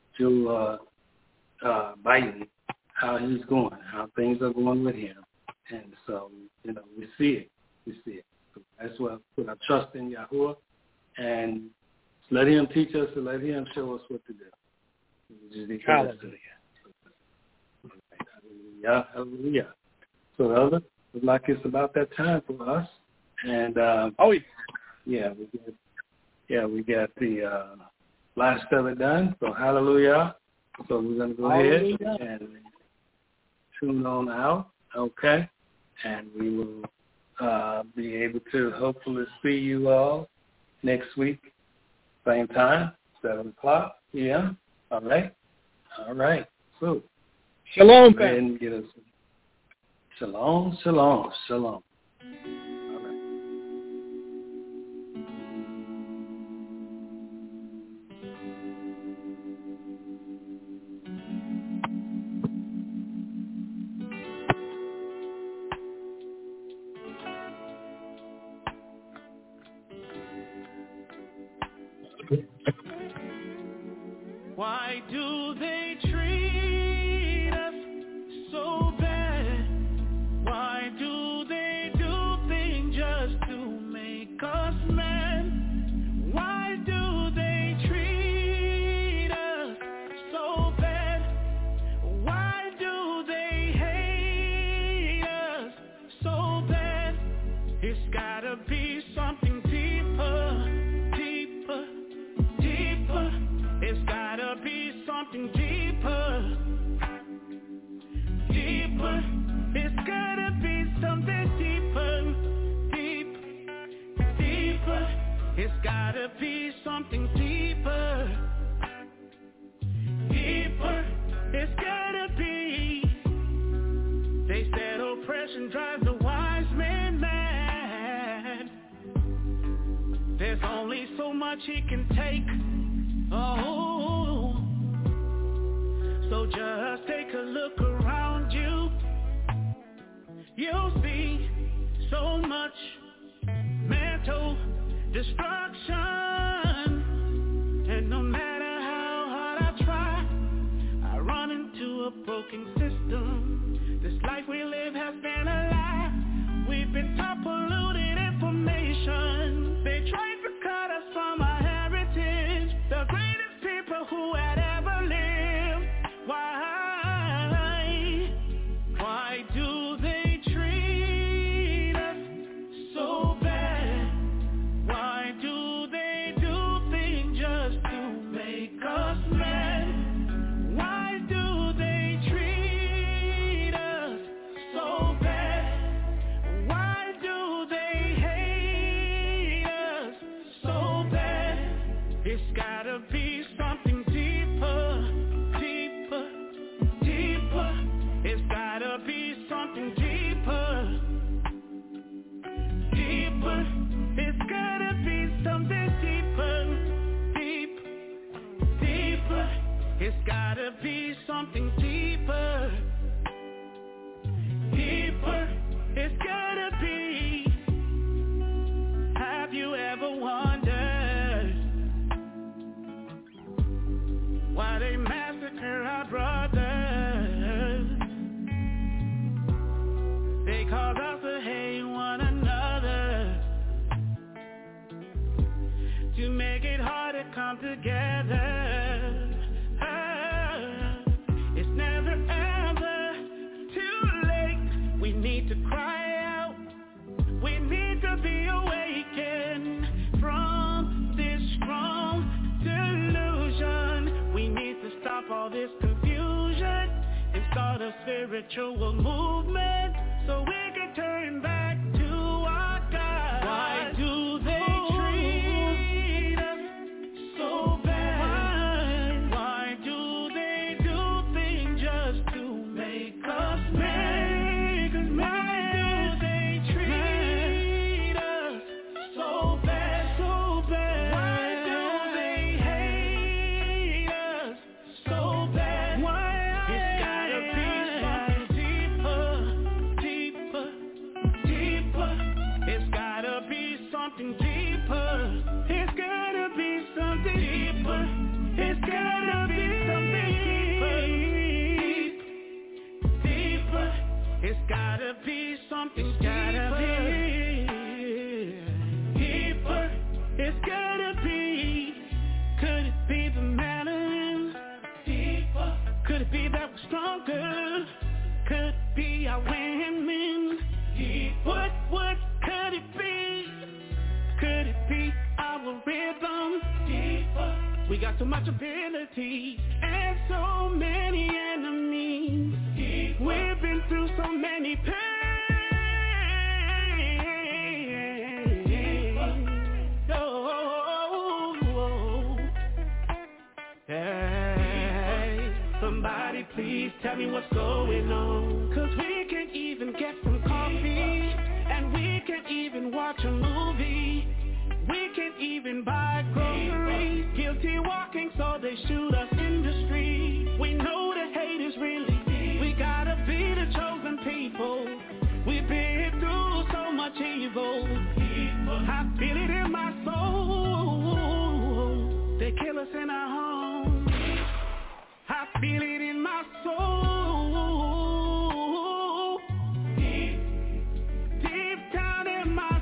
Biden, how he's going, how things are going with him. And so, we see it. So that's why I put our trust in Yahuwah, and let him teach us and let him show us what to do. Hallelujah. Hallelujah. So, Elder, it's like it's about that time for us. And we got the last of it done. So hallelujah. So we're gonna go ahead and tune on out, okay? And we will be able to hopefully see you all next week, same time, 7:00 p.m. All right. So shalom, go ahead and get us. Shalom. Why do they treat us so bad? Why do they do things just to make us mad? Why do they treat us so bad? Why do they hate us so bad? It's gotta be something deeper. It's gotta be something deeper. It's gotta be something deeper. It's gotta be something deeper. It's gotta be. They said oppression drives the wise man mad. There's only so much he can take. Oh, so just take a look around you. You'll see so much mental destruction. And no matter how hard I try, I run into a broken system. This life we live has been a lie. We've been taught polluted information. They tried to cut us from our heritage. The greatest people who had ever lived. Why do they treat us so bad? Why do they do things just to make us mad? Why do they treat us so bad? Why do they hate us so bad? It's gotta be something deeper. It's gotta be something deeper. It's gotta be something deeper. It's gotta be something deeper. It's gotta be. Have you ever wondered why they massacre our brothers? They cause us to hate one another, to make it hard to come together. It's never ever too late. We need to cry out. We need to be awakened from this strong delusion. We need to stop all this confusion and start a spiritual movement so we can turn back to our God. Why do they treat us so bad? Why do they do be that we're stronger. Could be our women. What could it be? Could it be our rhythm? We got so much ability and so many enemies. We've been through so many pains. Oh, hey, somebody please tell me what's going on. 'Cause we can't even get some coffee, and we can't even watch a movie. We can't even buy groceries. Guilty walking, so they shoot us in the street. We know the hate is really deep. We gotta be the chosen people. We've been through so much evil. I feel it in my soul. They kill us in our homes. I feel it in my soul. Deep down in my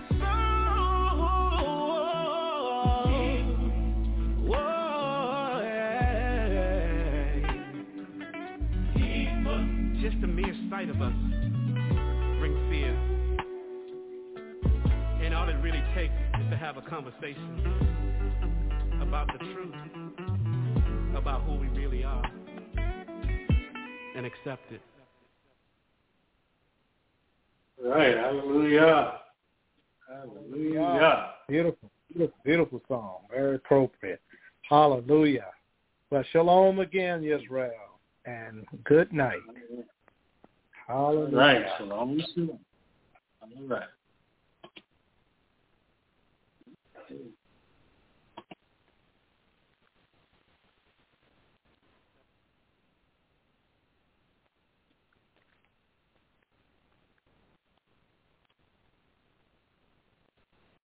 just the mere sight of us brings fear. And all it really takes is to have a conversation about the truth, about who we really are, and accept it. Right, hallelujah. Hallelujah. Beautiful, beautiful, beautiful song. Very appropriate. Hallelujah. Well, shalom again, Israel, and good night. Hallelujah. Right, shalom. All right.